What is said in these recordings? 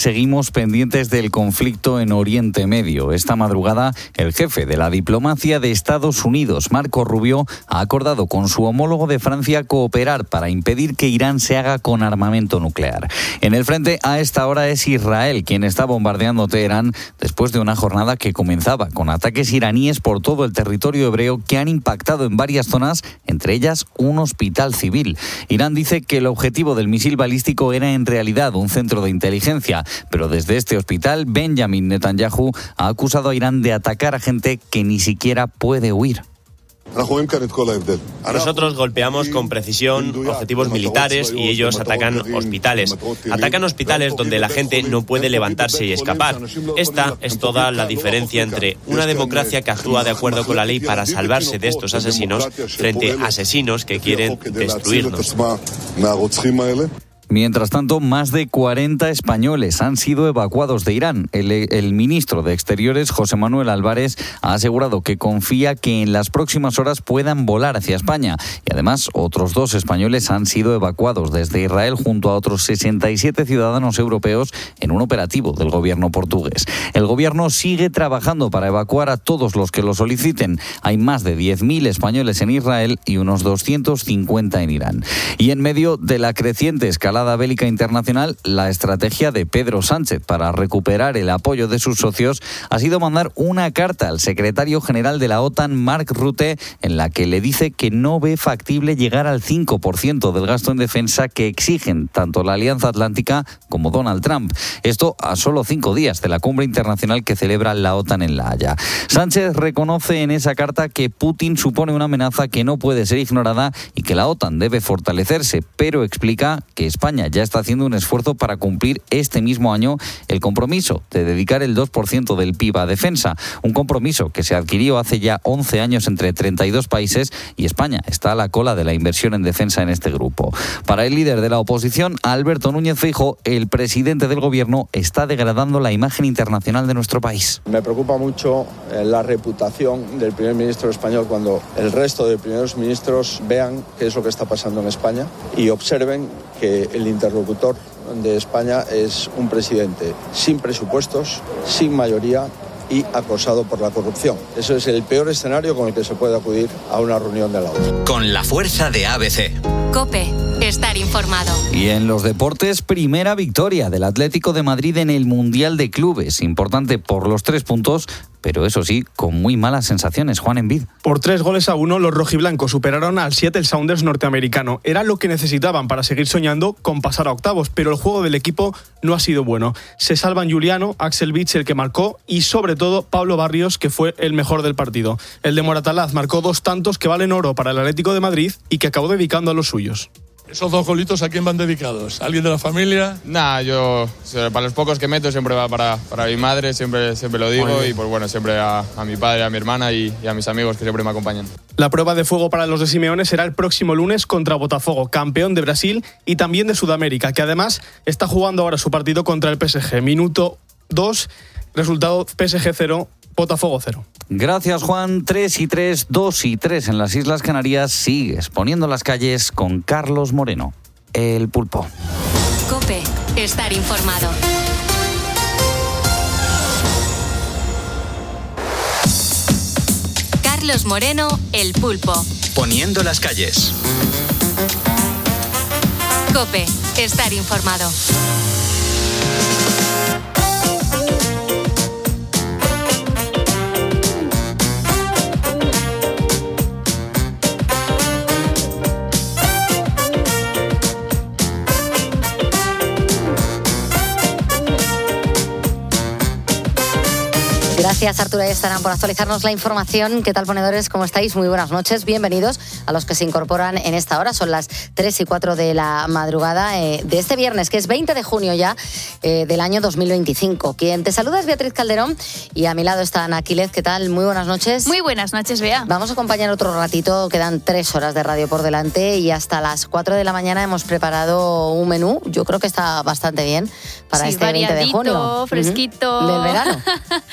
seguimos pendientes del conflicto en Oriente Medio. Esta madrugada, el jefe de la diplomacia de Estados Unidos, Marco Rubio, ha acordado con su homólogo de Francia cooperar para impedir que Irán se haga con armamento nuclear. En el frente, a esta hora es Israel quien está bombardeando Teherán después de una jornada que comenzaba con ataques iraníes por todo el territorio hebreo que han impactado en varias zonas, entre ellas un hospital civil. Irán dice que el objetivo del misil balístico era en realidad un centro de inteligencia, pero desde este hospital, Benjamin Netanyahu ha acusado a Irán de atacar a gente que ni siquiera puede huir. Nosotros golpeamos con precisión objetivos militares y ellos atacan hospitales. Atacan hospitales donde la gente no puede levantarse y escapar. Esta es toda la diferencia entre una democracia que actúa de acuerdo con la ley para salvarse de estos asesinos frente a asesinos que quieren destruirnos. Mientras tanto, más de 40 españoles han sido evacuados de Irán. El ministro de Exteriores, José Manuel Álvarez, ha asegurado que confía que en las próximas horas puedan volar hacia España. Y además, otros 2 españoles han sido evacuados desde Israel junto a otros 67 ciudadanos europeos en un operativo del gobierno portugués. El gobierno sigue trabajando para evacuar a todos los que lo soliciten. Hay más de 10.000 españoles en Israel y unos 250 en Irán. Y en medio de la creciente escalada bélica internacional, la estrategia de Pedro Sánchez para recuperar el apoyo de sus socios ha sido mandar una carta al secretario general de la OTAN, Mark Rutte, en la que le dice que no ve factible llegar al 5% del gasto en defensa que exigen tanto la Alianza Atlántica como Donald Trump. Esto a solo 5 días de la cumbre internacional que celebra la OTAN en La Haya. Sánchez reconoce en esa carta que Putin supone una amenaza que no puede ser ignorada y que la OTAN debe fortalecerse, pero explica que España ya está haciendo un esfuerzo para cumplir este mismo año el compromiso de dedicar el 2% del PIB a defensa, un compromiso que se adquirió hace ya 11 años entre 32 países y España está a la cola de la inversión en defensa en este grupo. Para el líder de la oposición, Alberto Núñez Feijóo, el presidente del gobierno está degradando la imagen internacional de nuestro país. Me preocupa mucho la reputación del primer ministro español cuando el resto de primeros ministros vean qué es lo que está pasando en España y observen que el interlocutor de España es un presidente sin presupuestos, sin mayoría y acosado por la corrupción. Eso es el peor escenario con el que se puede acudir a una reunión de la OTAN. Con la fuerza de ABC. COPE. Estar informado. Y en los deportes, primera victoria del Atlético de Madrid en el Mundial de Clubes. Importante por los 3 puntos, pero eso sí, con muy malas sensaciones. Juan Envid. Por 3-1, los rojiblancos superaron al Seattle Sounders norteamericano. Era lo que necesitaban para seguir soñando con pasar a octavos, pero el juego del equipo no ha sido bueno. Se salvan Juliano, Axel Witsel, el que marcó, y sobre todo Pablo Barrios, que fue el mejor del partido. El de Moratalaz marcó 2 tantos que valen oro para el Atlético de Madrid y que acabó dedicando a los suyos. ¿Esos 2 golitos a quién van dedicados? ¿A alguien de la familia? Yo para los pocos que meto siempre va para mi madre, siempre lo digo, y pues bueno, siempre a mi padre, a mi hermana y a mis amigos que siempre me acompañan. La prueba de fuego para los de Simeone será el próximo lunes contra Botafogo, campeón de Brasil y también de Sudamérica, que además está jugando ahora su partido contra el PSG. Minuto 2, resultado PSG 0, Botafogo 0. Gracias, Juan. 3-3, 2-3 en las Islas Canarias. Sigues poniendo las calles con Carlos Moreno, el Pulpo. COPE. Estar informado. Carlos Moreno, el Pulpo. Poniendo las calles. COPE. Estar informado. Gracias, Arturo y Estarán, por actualizarnos la información. ¿Qué tal, ponedores? ¿Cómo estáis? Muy buenas noches. Bienvenidos a los que se incorporan en esta hora. Son las 3:04 de la madrugada de este viernes, que es 20 de junio ya del año 2025. Quien te saluda es Beatriz Calderón y a mi lado está Ana Aquiles. ¿Qué tal? Muy buenas noches. Muy buenas noches, Bea. Vamos a acompañar otro ratito. Quedan 3 horas de radio por delante y hasta las 4 de la mañana hemos preparado un menú. Yo creo que está bastante bien para este 20 de junio. Fresquito. Del verano. Claro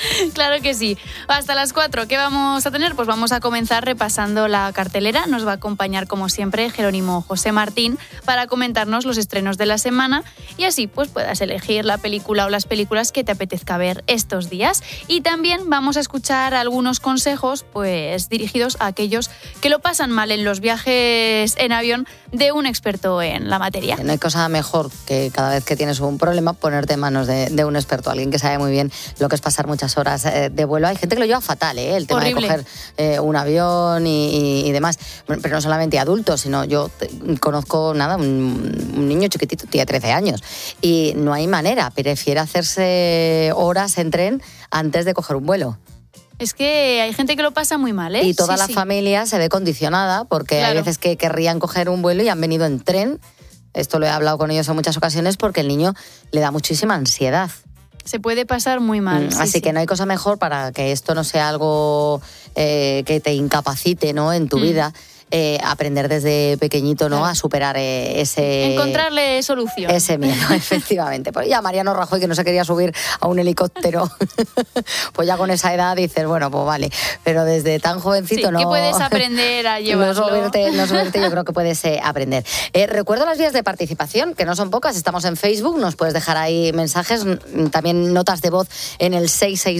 Claro que sí. Hasta las 4, ¿qué vamos a tener? Pues vamos a comenzar repasando la cartelera. Nos va a acompañar, como siempre, Jerónimo José Martín para comentarnos los estrenos de la semana y así pues puedas elegir la película o las películas que te apetezca ver estos días. Y también vamos a escuchar algunos consejos pues dirigidos a aquellos que lo pasan mal en los viajes en avión de un experto en la materia. No hay cosa mejor que cada vez que tienes un problema ponerte en manos de un experto, alguien que sabe muy bien lo que es pasar muchas horas de vuelo. Hay gente que lo lleva fatal, el tema Horrible. de coger un avión y demás, pero no solamente adultos, sino yo conozco un niño chiquitito, tiene 13 años y no hay manera, prefiere hacerse horas en tren antes de coger un vuelo. Es que hay gente que lo pasa muy mal, ¿eh? Y toda Sí, la sí. familia se ve condicionada porque Claro. hay veces que querrían coger un vuelo y han venido en tren. Esto lo he hablado con ellos en muchas ocasiones porque el niño le da muchísima ansiedad. Se puede pasar muy mal. Sí, Así sí. que no hay cosa mejor para que esto no sea algo que te incapacite, ¿no? En tu vida. Aprender desde pequeñito, ¿no? Claro. A superar Encontrarle solución. ese miedo, efectivamente. Pues ya Mariano Rajoy, que no se quería subir a un helicóptero, pues ya con esa edad dices, bueno, pues vale. Pero desde tan jovencito Sí, no... que puedes aprender a llevarlo. No subirte, yo creo que puedes aprender. Recuerdo las vías de participación, que no son pocas. Estamos en Facebook, nos puedes dejar ahí mensajes, también notas de voz en el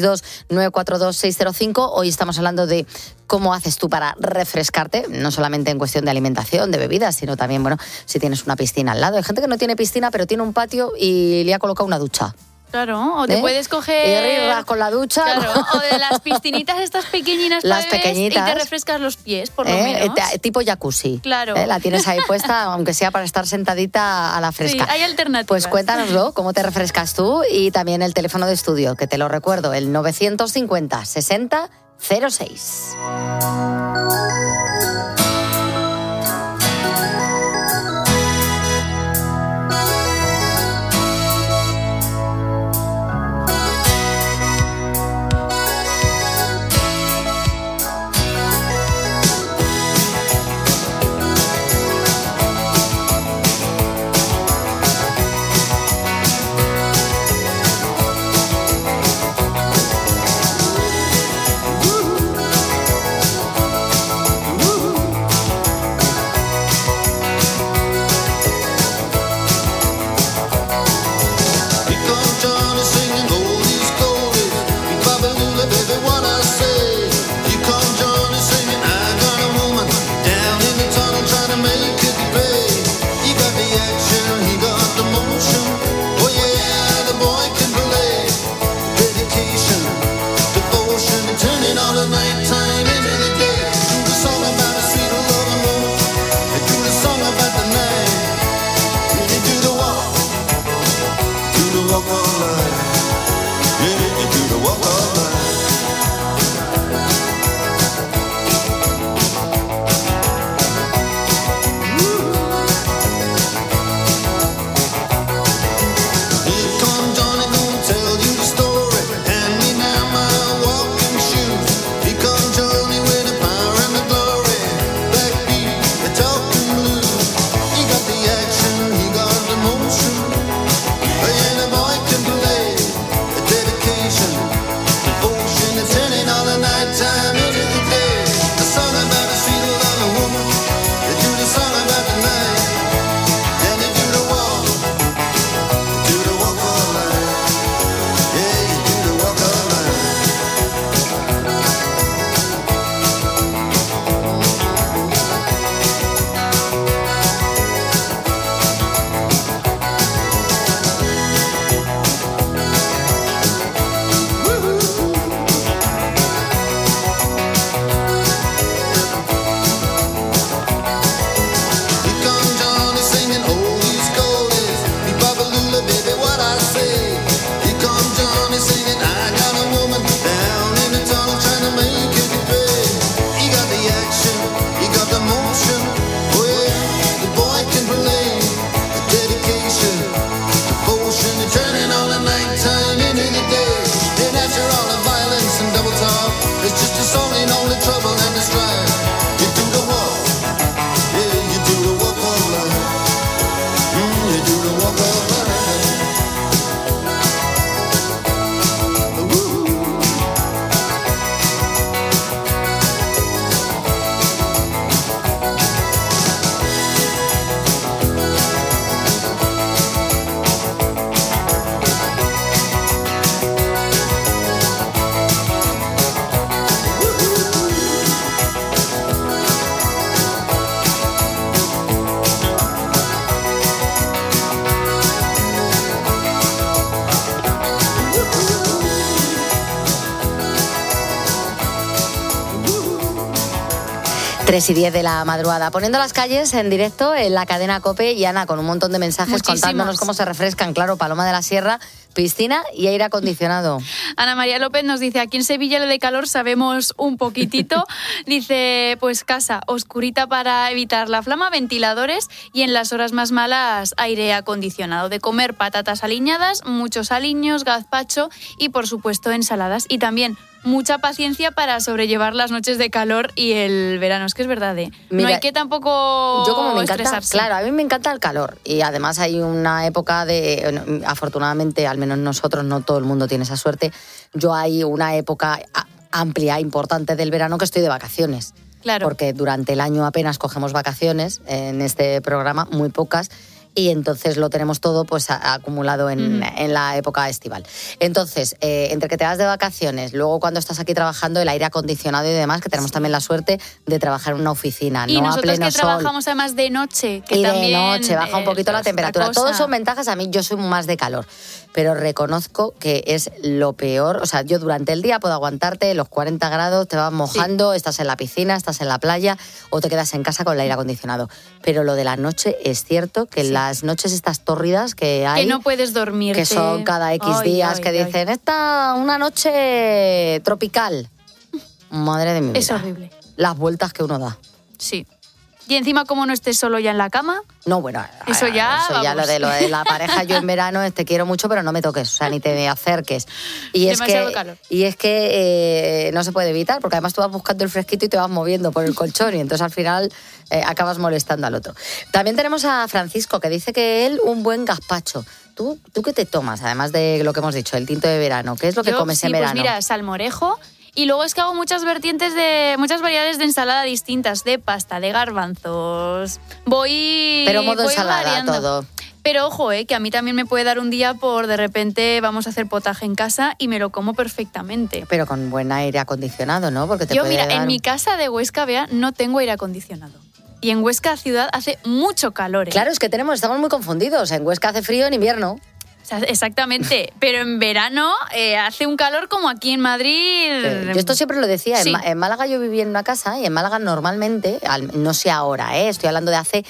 662-942-605. Hoy estamos hablando de cómo haces tú para refrescarte, no solamente en cuestión de alimentación, de bebidas, sino también, bueno, si tienes una piscina al lado. Hay gente que no tiene piscina, pero tiene un patio y le ha colocado una ducha. Claro, o te puedes coger... Y rirras con la ducha. Claro, o de las piscinitas estas pequeñinas Las para bebés pequeñitas. y te refrescas los pies, por lo menos. Tipo jacuzzi. Claro. La tienes ahí puesta, aunque sea para estar sentadita a la fresca. Sí, hay alternativas. Pues cuéntanoslo, cómo te refrescas tú y también el teléfono de estudio, que te lo recuerdo, el 950 60 06. 3:10 de la madrugada, poniendo las calles en directo en la cadena COPE y Ana con un montón de mensajes Muchísimos. contándonos cómo se refrescan, claro, Paloma de la Sierra, piscina y aire acondicionado. Ana María López nos dice, aquí en Sevilla lo de calor sabemos un poquitito. Dice, pues casa oscurita para evitar la flama, ventiladores y en las horas más malas aire acondicionado. De comer patatas aliñadas, muchos aliños, gazpacho y por supuesto ensaladas. Y también mucha paciencia para sobrellevar las noches de calor y el verano. Es que es verdad, ¿eh? Mira, no hay que tampoco yo como me encanta, estresarse. claro, a mí me encanta el calor y además hay una época de, afortunadamente, al menos nosotros, no todo el mundo tiene esa suerte, yo hay una época amplia, importante del verano que estoy de vacaciones. Claro. Porque durante el año apenas cogemos vacaciones en este programa, muy pocas, y entonces lo tenemos todo pues acumulado en la época estival. Entonces, entre que te vas de vacaciones, luego cuando estás aquí trabajando, el aire acondicionado y demás, que tenemos también la suerte de trabajar en una oficina, Y no a nosotros pleno que sol. trabajamos además de noche, que Y también... de noche baja un poquito la temperatura. Todos son ventajas. A mí yo soy más de calor, pero reconozco que es lo peor. O sea, yo durante el día puedo aguantarte los 40 grados, te vas mojando, estás en la piscina, estás en la playa o te quedas en casa con el aire acondicionado. Pero lo de la noche es cierto que las noches estas tórridas que hay... Que no puedes dormirte. Que son cada X días que dicen, una noche tropical. Madre de mi vida. Es horrible. Las vueltas que uno da. Sí. Y encima, como no estés solo ya en la cama... No, bueno, Eso ya, lo de la pareja, yo en verano te quiero mucho, pero no me toques, o sea, ni te acerques. Y Demasiado calor. es que no se puede evitar, porque además tú vas buscando el fresquito y te vas moviendo por el colchón y entonces al final acabas molestando al otro. También tenemos a Francisco, que dice que él un buen gazpacho. ¿Tú qué te tomas, además de lo que hemos dicho, el tinto de verano? ¿Qué es lo que comes en verano? Pues mira, salmorejo. Y luego es que hago muchas variedades de ensalada distintas, de pasta, de garbanzos. Pero modo ensalada variando. todo. Pero ojo, que a mí también me puede dar un día por de repente vamos a hacer potaje en casa y me lo como perfectamente. Pero con buen aire acondicionado, ¿no? Porque te Yo, puede mira, dar... en mi casa de Huesca, Bea, no tengo aire acondicionado. Y en Huesca ciudad hace mucho calor. Claro, es que estamos muy confundidos. En Huesca hace frío en invierno. O sea, exactamente, pero en verano hace un calor como aquí en Madrid. Yo esto siempre lo decía, Sí. en Málaga yo vivía en una casa y en Málaga normalmente, no sé ahora, estoy hablando de hace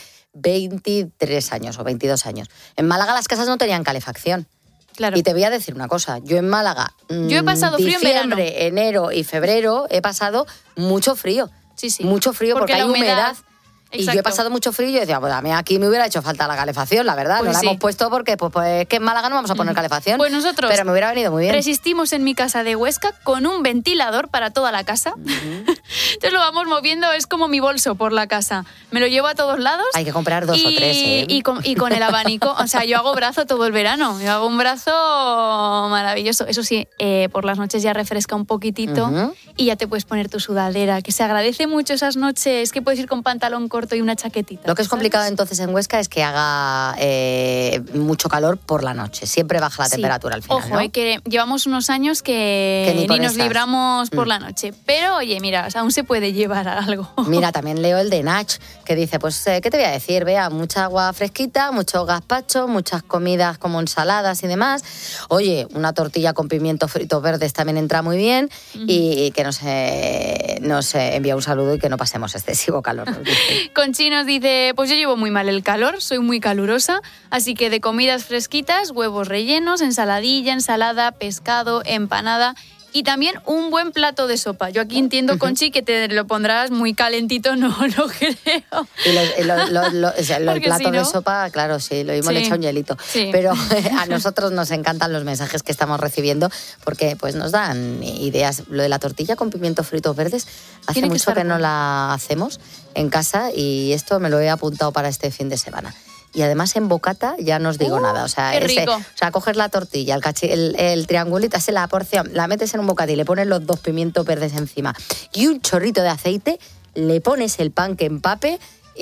23 años o 22 años, en Málaga las casas no tenían calefacción. Claro. Y te voy a decir una cosa, yo en Málaga, Yo he pasado frío en verano. diciembre, enero y febrero he pasado mucho frío. Sí, sí. Mucho frío porque hay la humedad. Y yo he Exacto. pasado mucho frío y yo decía, pues a mí aquí me hubiera hecho falta la calefacción, la verdad. Pues no la sí. hemos puesto porque pues es que en Málaga no vamos a poner calefacción. Pues nosotros pero me hubiera venido muy bien. resistimos en mi casa de Huesca con un ventilador para toda la casa. Entonces lo vamos moviendo, es como mi bolso por la casa. Me lo llevo a todos lados. Hay que comprar 2 o 3, ¿eh? Y con el abanico, o sea, yo hago brazo todo el verano. Yo hago un brazo maravilloso. Eso sí, por las noches ya refresca un poquitito y ya te puedes poner tu sudadera, que se agradece mucho esas noches que puedes ir con pantalón corto y una chaquetita. Lo que es ¿sabes? complicado entonces en Huesca es que haga mucho calor por la noche. Siempre baja la Sí. temperatura al final, Ojo, ¿no? que llevamos unos años que ni con nos esas. libramos por la noche. Pero oye, mira, o sea, aún se puede llevar a algo. Mira, también leo el de Nach, que dice, pues, ¿qué te voy a decir? Vea, mucha agua fresquita, mucho gazpacho, muchas comidas como ensaladas y demás. Oye, una tortilla con pimientos fritos verdes también entra muy bien y que nos envía un saludo y que no pasemos excesivo calor. nos dice. Conchi nos dice, pues yo llevo muy mal el calor, soy muy calurosa, así que de comidas fresquitas, huevos rellenos, ensaladilla, ensalada, pescado, empanada y también un buen plato de sopa. Yo aquí entiendo, Conchi, que te lo pondrás muy calentito, no lo creo. Y el Porque plato si no- de sopa, claro, sí, lo mismo Sí. le echa un hielito. Sí. Pero a nosotros nos encantan los mensajes que estamos recibiendo porque pues nos dan ideas. Lo de la tortilla con pimientos fritos verdes, hace Tiene que mucho estar que no bueno. la hacemos en casa y esto me lo he apuntado para este fin de semana. Y además en bocata ya no os digo nada. O sea, qué rico. coges la tortilla, el triangulito, hace la porción, la metes en un bocata y le pones los 2 pimientos verdes encima y un chorrito de aceite, le pones el pan que empape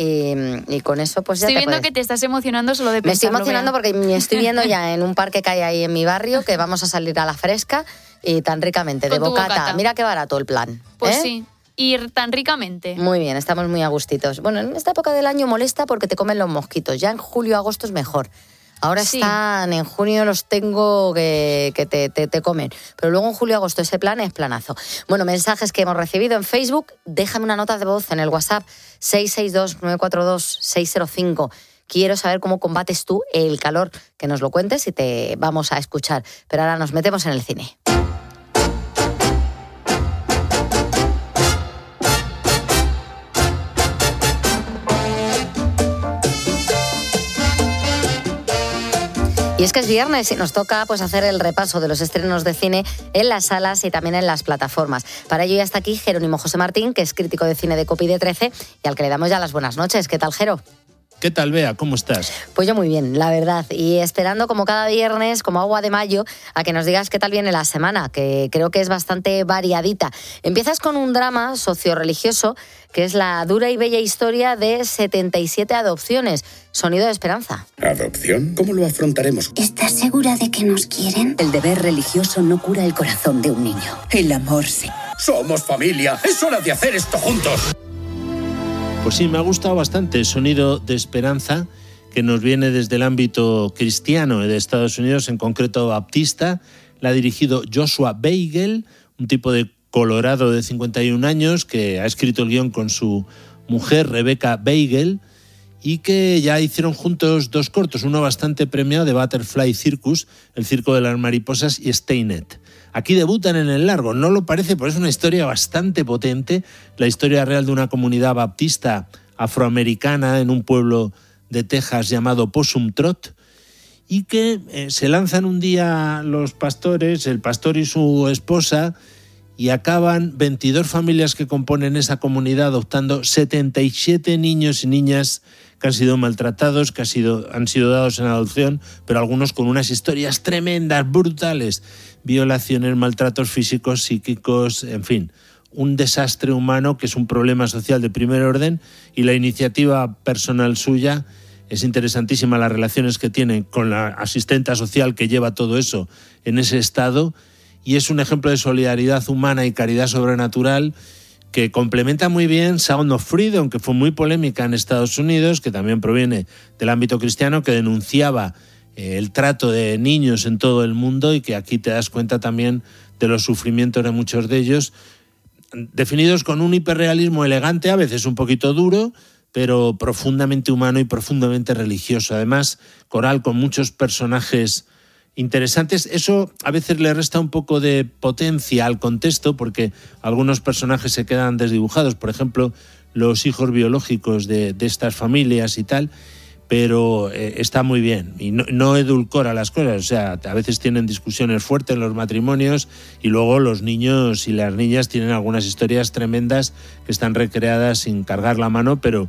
y con eso pues ya Estoy te viendo puedes... que te estás emocionando solo de Me estoy pensarlo. emocionando Bea. porque me estoy viendo ya en un parque que hay ahí en mi barrio que vamos a salir a la fresca y tan ricamente, de Con tu bocata. bocata. Mira qué barato el plan. Pues ¿eh? sí, ir tan ricamente. Muy bien, estamos muy a gustitos. Bueno, en esta época del año molesta porque te comen los mosquitos. Ya en julio, agosto es mejor. Ahora Sí. están, en junio los tengo que te comen. Pero luego en julio, agosto, ese plan es planazo. Bueno, mensajes que hemos recibido en Facebook. Déjame una nota de voz en el WhatsApp 662-942-605. Quiero saber cómo combates tú el calor. Que nos lo cuentes y te vamos a escuchar. Pero ahora nos metemos en el cine. Y es que es viernes y nos toca pues hacer el repaso de los estrenos de cine en las salas y también en las plataformas. Para ello ya está aquí Jerónimo José Martín, que es crítico de cine de COPE y de 13, y al que le damos ya las buenas noches. ¿Qué tal, Jero? ¿Qué tal, Bea? ¿Cómo estás? Pues yo muy bien, la verdad. Y esperando como cada viernes, como agua de mayo, a que nos digas qué tal viene la semana, que creo que es bastante variadita. Empiezas con un drama socio-religioso, que es la dura y bella historia de 77 adopciones. Sonido de esperanza. ¿Adopción? ¿Cómo lo afrontaremos? ¿Estás segura de que nos quieren? El deber religioso no cura el corazón de un niño. El amor sí. ¡Somos familia! ¡Es hora de hacer esto juntos! Pues sí, me ha gustado bastante Sonido de esperanza, que nos viene desde el ámbito cristiano de Estados Unidos, en concreto baptista. La ha dirigido Joshua Beigel, un tipo de Colorado de 51 años que ha escrito el guión con su mujer Rebecca Beigel y que ya hicieron juntos 2 cortos, uno bastante premiado de Butterfly Circus, El circo de las mariposas, y Staynet. Aquí debutan en el largo, no lo parece, pero es una historia bastante potente, la historia real de una comunidad baptista afroamericana en un pueblo de Texas llamado Possum Trot, y que se lanzan un día los pastores, el pastor y su esposa, y acaban 22 familias que componen esa comunidad adoptando 77 niños y niñas que han sido maltratados, que han sido dados en adopción, pero algunos con unas historias tremendas, brutales, violaciones, maltratos físicos, psíquicos, en fin, un desastre humano que es un problema social de primer orden, y la iniciativa personal suya es interesantísima, las relaciones que tiene con la asistenta social que lleva todo eso en ese estado, y es un ejemplo de solidaridad humana y caridad sobrenatural que complementa muy bien Sound of Freedom, que fue muy polémica en Estados Unidos, que también proviene del ámbito cristiano, que denunciaba el trato de niños en todo el mundo, y que aquí te das cuenta también de los sufrimientos de muchos de ellos, definidos con un hiperrealismo elegante, a veces un poquito duro, pero profundamente humano y profundamente religioso. Además, coral con muchos personajes interesantes. Eso a veces le resta un poco de potencia al contexto, porque algunos personajes se quedan desdibujados, por ejemplo, los hijos biológicos de estas familias y tal, pero está muy bien y no edulcora las cosas. O sea, a veces tienen discusiones fuertes en los matrimonios, y luego los niños y las niñas tienen algunas historias tremendas que están recreadas sin cargar la mano, pero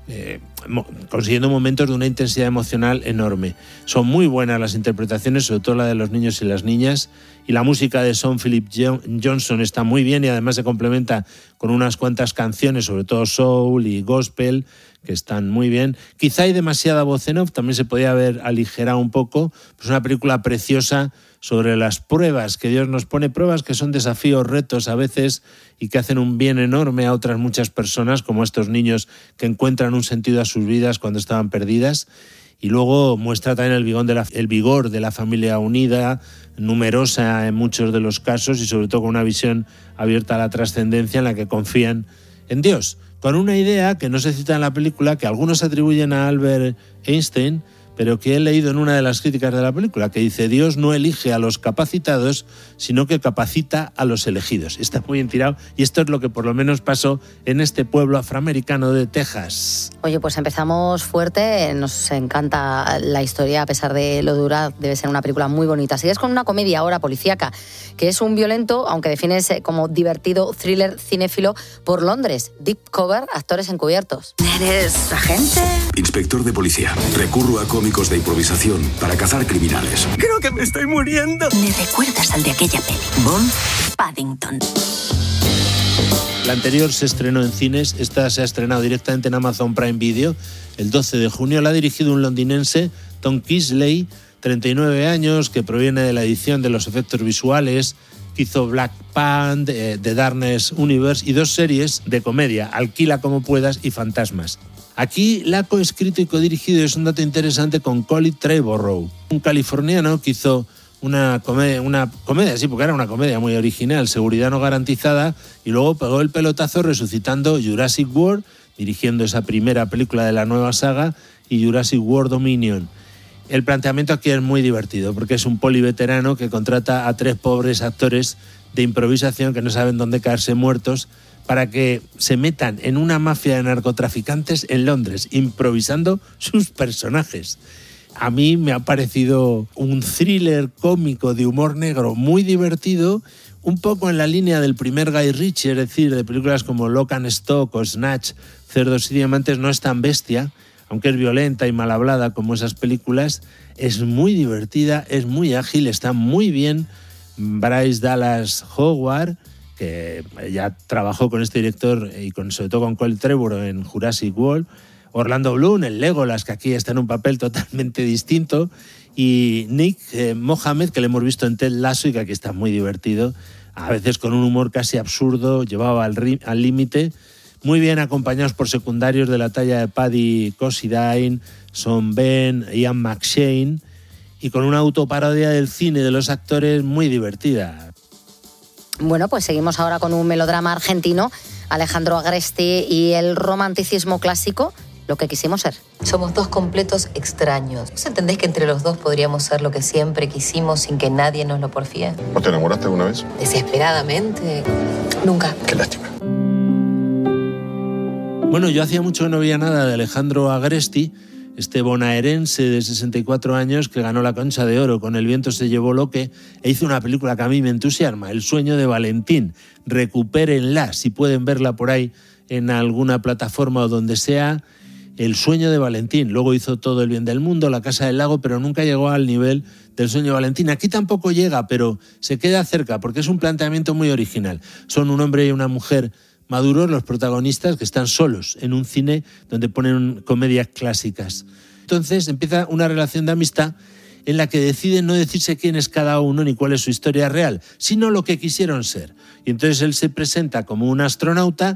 consiguiendo momentos de una intensidad emocional enorme. Son muy buenas las interpretaciones, sobre todo la de los niños y las niñas, y la música de Sean Philip Johnson está muy bien, y además se complementa con unas cuantas canciones, sobre todo soul y gospel, que están muy bien. Quizá hay demasiada voz en off, también se podía haber aligerado un poco. Es una película preciosa sobre las pruebas que Dios nos pone, pruebas que son desafíos, retos a veces, y que hacen un bien enorme a otras muchas personas, como estos niños que encuentran un sentido a sus vidas cuando estaban perdidas. Y luego muestra también el vigor de la familia unida, numerosa en muchos de los casos, y sobre todo con una visión abierta a la trascendencia, en la que confían en Dios, con una idea que no se cita en la película, que algunos atribuyen a Albert Einstein, pero que he leído en una de las críticas de la película, que dice: Dios no elige a los capacitados, sino que capacita a los elegidos. Está muy bien tirado, y esto es lo que por lo menos pasó en este pueblo afroamericano de Texas. Oye, pues empezamos fuerte, nos encanta la historia, a pesar de lo dura, debe ser una película muy bonita. Sigues con una comedia ahora policíaca, que es un violento, aunque defines como divertido, thriller cinéfilo por Londres. Deep Cover, actores encubiertos. ¿Eres agente? Inspector de policía. Recurro a cómicos de improvisación para cazar criminales. Creo que me estoy muriendo. Me recuerdas al de aquella peli. Bond Paddington. La anterior se estrenó en cines, esta se ha estrenado directamente en Amazon Prime Video el 12 de junio. La ha dirigido un londinense, Tom Kisley, 39 años, que proviene de la edición de los efectos visuales, que hizo Black Panther, The Darkness Universe y 2 series de comedia, Alquila como puedas y Fantasmas. Aquí la ha coescrito y codirigido, y es un dato interesante, con Colin Trevorrow, un californiano que hizo una comedia, sí, porque era una comedia muy original, Seguridad no garantizada, y luego pegó el pelotazo resucitando Jurassic World, dirigiendo esa primera película de la nueva saga, y Jurassic World Dominion. El planteamiento aquí es muy divertido, porque es un poliveterano que contrata a 3 pobres actores de improvisación que no saben dónde caerse muertos para que se metan en una mafia de narcotraficantes en Londres, improvisando sus personajes. A mí me ha parecido un thriller cómico de humor negro muy divertido, un poco en la línea del primer Guy Ritchie, es decir, de películas como Lock and Stock o Snatch, Cerdos y Diamantes. No es tan bestia, aunque es violenta y mal hablada como esas películas. Es muy divertida, es muy ágil, está muy bien. Bryce Dallas Howard, que ya trabajó con este director y sobre todo con Colin Trevorrow en Jurassic World. Orlando Bloom, el Legolas, que aquí está en un papel totalmente distinto. Y Nick Mohammed, que le hemos visto en Ted Lasso y que aquí está muy divertido, a veces con un humor casi absurdo, llevado al límite. Muy bien acompañados por secundarios de la talla de Paddy Considine, Sean Penn, Ian McShane, y con una autoparodia del cine de los actores muy divertida. Bueno, pues seguimos ahora con un melodrama argentino, Alejandro Agresti y el romanticismo clásico, Lo que quisimos ser. Somos 2 completos extraños. ¿Vos entendés que entre los 2 podríamos ser lo que siempre quisimos sin que nadie nos lo porfíe? ¿No te enamoraste alguna vez? Desesperadamente. Nunca. Qué lástima. Bueno, yo hacía mucho que no veía nada de Alejandro Agresti, este bonaerense de 64 años que ganó la Concha de Oro con El viento se llevó Loque e hizo una película que a mí me entusiasma, El sueño de Valentín. Recupérenla, si pueden verla por ahí en alguna plataforma o donde sea. El sueño de Valentín. Luego hizo Todo el bien del mundo, La casa del lago, pero nunca llegó al nivel del sueño de Valentín. Aquí tampoco llega, pero se queda cerca porque es un planteamiento muy original. Son un hombre y una mujer maduros los protagonistas, que están solos en un cine donde ponen comedias clásicas. Entonces empieza una relación de amistad en la que deciden no decirse quién es cada uno ni cuál es su historia real, sino lo que quisieron ser. Y entonces él se presenta como un astronauta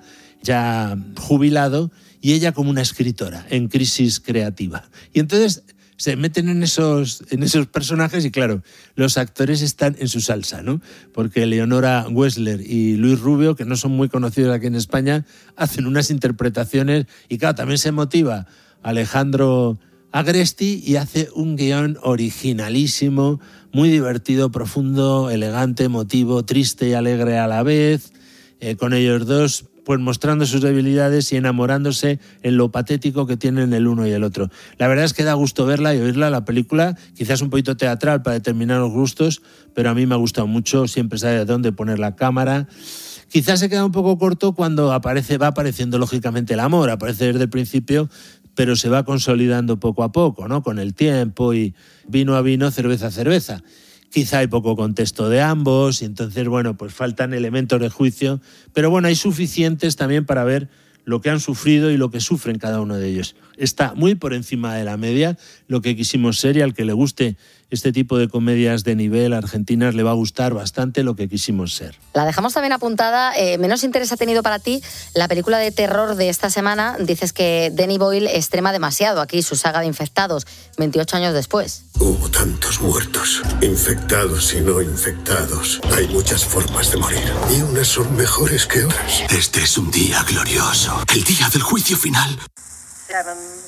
ya jubilado y ella como una escritora en crisis creativa. Y entonces se meten en esos personajes y claro, los actores están en su salsa, ¿no? Porque Leonora Wessler y Luis Rubio, que no son muy conocidos aquí en España, hacen unas interpretaciones y claro, también se motiva Alejandro Agresti y hace un guión originalísimo, muy divertido, profundo, elegante, emotivo, triste y alegre a la vez, con ellos dos pues mostrando sus debilidades y enamorándose en lo patético que tienen el uno y el otro. La verdad es que da gusto verla y oírla, la película, quizás un poquito teatral para determinados gustos, pero a mí me ha gustado mucho, siempre sabe dónde poner la cámara. Quizás se queda un poco corto cuando va apareciendo lógicamente el amor, aparece desde el principio, pero se va consolidando poco a poco, ¿no? Con el tiempo y vino a vino, cerveza a cerveza. Quizá hay poco contexto de ambos y entonces, bueno, pues faltan elementos de juicio, pero bueno, hay suficientes también para ver lo que han sufrido y lo que sufren cada uno de ellos. Está muy por encima de la media Lo que quisimos ser, y al que le guste este tipo de comedias de nivel argentinas le va a gustar bastante Lo que quisimos ser. La dejamos también apuntada. Menos interés ha tenido para ti la película de terror de esta semana. Dices que Danny Boyle extrema demasiado aquí su saga de Infectados, 28 años después. Hubo tantos muertos, infectados y no infectados. Hay muchas formas de morir y unas son mejores que otras. Este es un día glorioso, el día del juicio final. 7,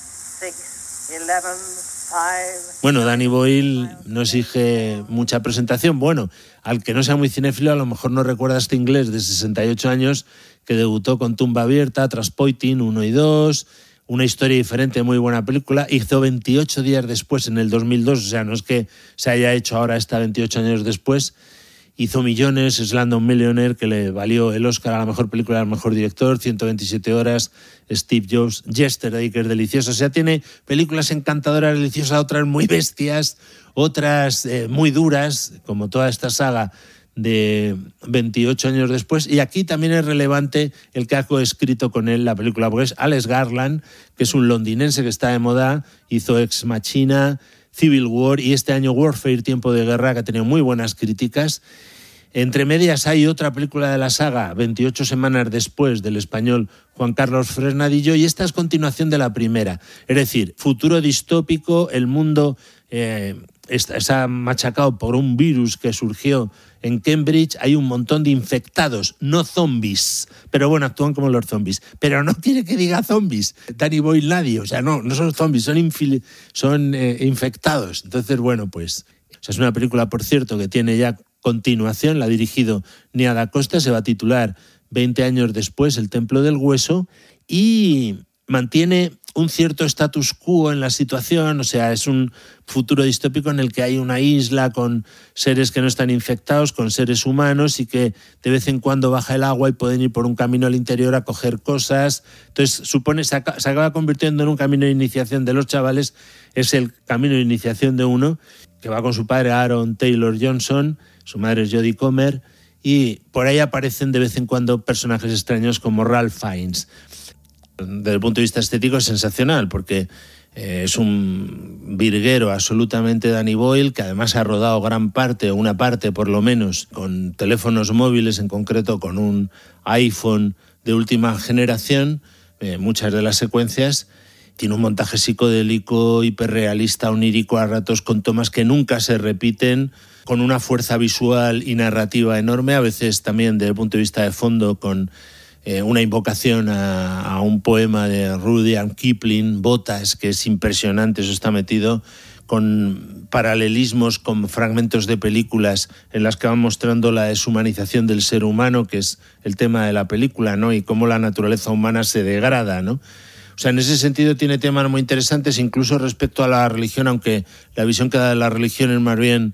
6, 11, 5. Bueno, Danny Boyle no exige mucha presentación. Bueno, al que no sea muy cinéfilo a lo mejor no recuerda a este inglés de 68 años que debutó con Tumba Abierta, Trainspotting 1 y 2, una historia diferente, muy buena película. Hizo 28 días después, en el 2002, o sea, no es que se haya hecho ahora esta 28 años después. Hizo Millones, Slumdog Millionaire, que le valió el Oscar a la mejor película, al mejor director, 127 horas, Steve Jobs, Yesterday, que es delicioso. O sea, tiene películas encantadoras, deliciosas, otras muy bestias, otras muy duras, como toda esta saga de 28 años después. Y aquí también es relevante el que ha coescrito con él la película, porque es Alex Garland, que es un londinense que está de moda, hizo Ex Machina, Civil War y este año Warfare, Tiempo de Guerra, que ha tenido muy buenas críticas. Entre medias hay otra película de la saga, 28 semanas después, del español Juan Carlos Fresnadillo, y esta es continuación de la primera. Es decir, futuro distópico, el mundo está machacado por un virus que surgió en Cambridge, hay un montón de infectados, no zombies, pero bueno, actúan como los zombies, pero no quiere que diga zombies, Danny Boyle nadie, o sea, no son zombies, son infectados. Entonces, bueno, pues es una película, por cierto, que tiene ya continuación, la ha dirigido Nia Da Costa, se va a titular 20 años después, El Templo del Hueso, y mantiene un cierto status quo en la situación, o sea, es un futuro distópico en el que hay una isla con seres que no están infectados, con seres humanos, y que de vez en cuando baja el agua y pueden ir por un camino al interior a coger cosas. Entonces, se acaba convirtiendo en un camino de iniciación de los chavales, es el camino de iniciación de uno, que va con su padre Aaron Taylor Johnson, su madre es Jodie Comer, y por ahí aparecen de vez en cuando personajes extraños como Ralph Fiennes. Desde el punto de vista estético es sensacional, porque es un virguero absolutamente Danny Boyle, que además ha rodado gran parte, o una parte por lo menos, con teléfonos móviles, en concreto con un iPhone de última generación, muchas de las secuencias. Tiene un montaje psicodélico, hiperrealista, onírico a ratos, con tomas que nunca se repiten, con una fuerza visual y narrativa enorme, a veces también desde el punto de vista de fondo con una invocación a un poema de Rudyard Kipling, Botas, que es impresionante, eso está metido, con paralelismos con fragmentos de películas en las que van mostrando la deshumanización del ser humano, que es el tema de la película, ¿no? Y cómo la naturaleza humana se degrada, ¿no? O sea, en ese sentido tiene temas muy interesantes, incluso respecto a la religión, aunque la visión que da de la religión es más bien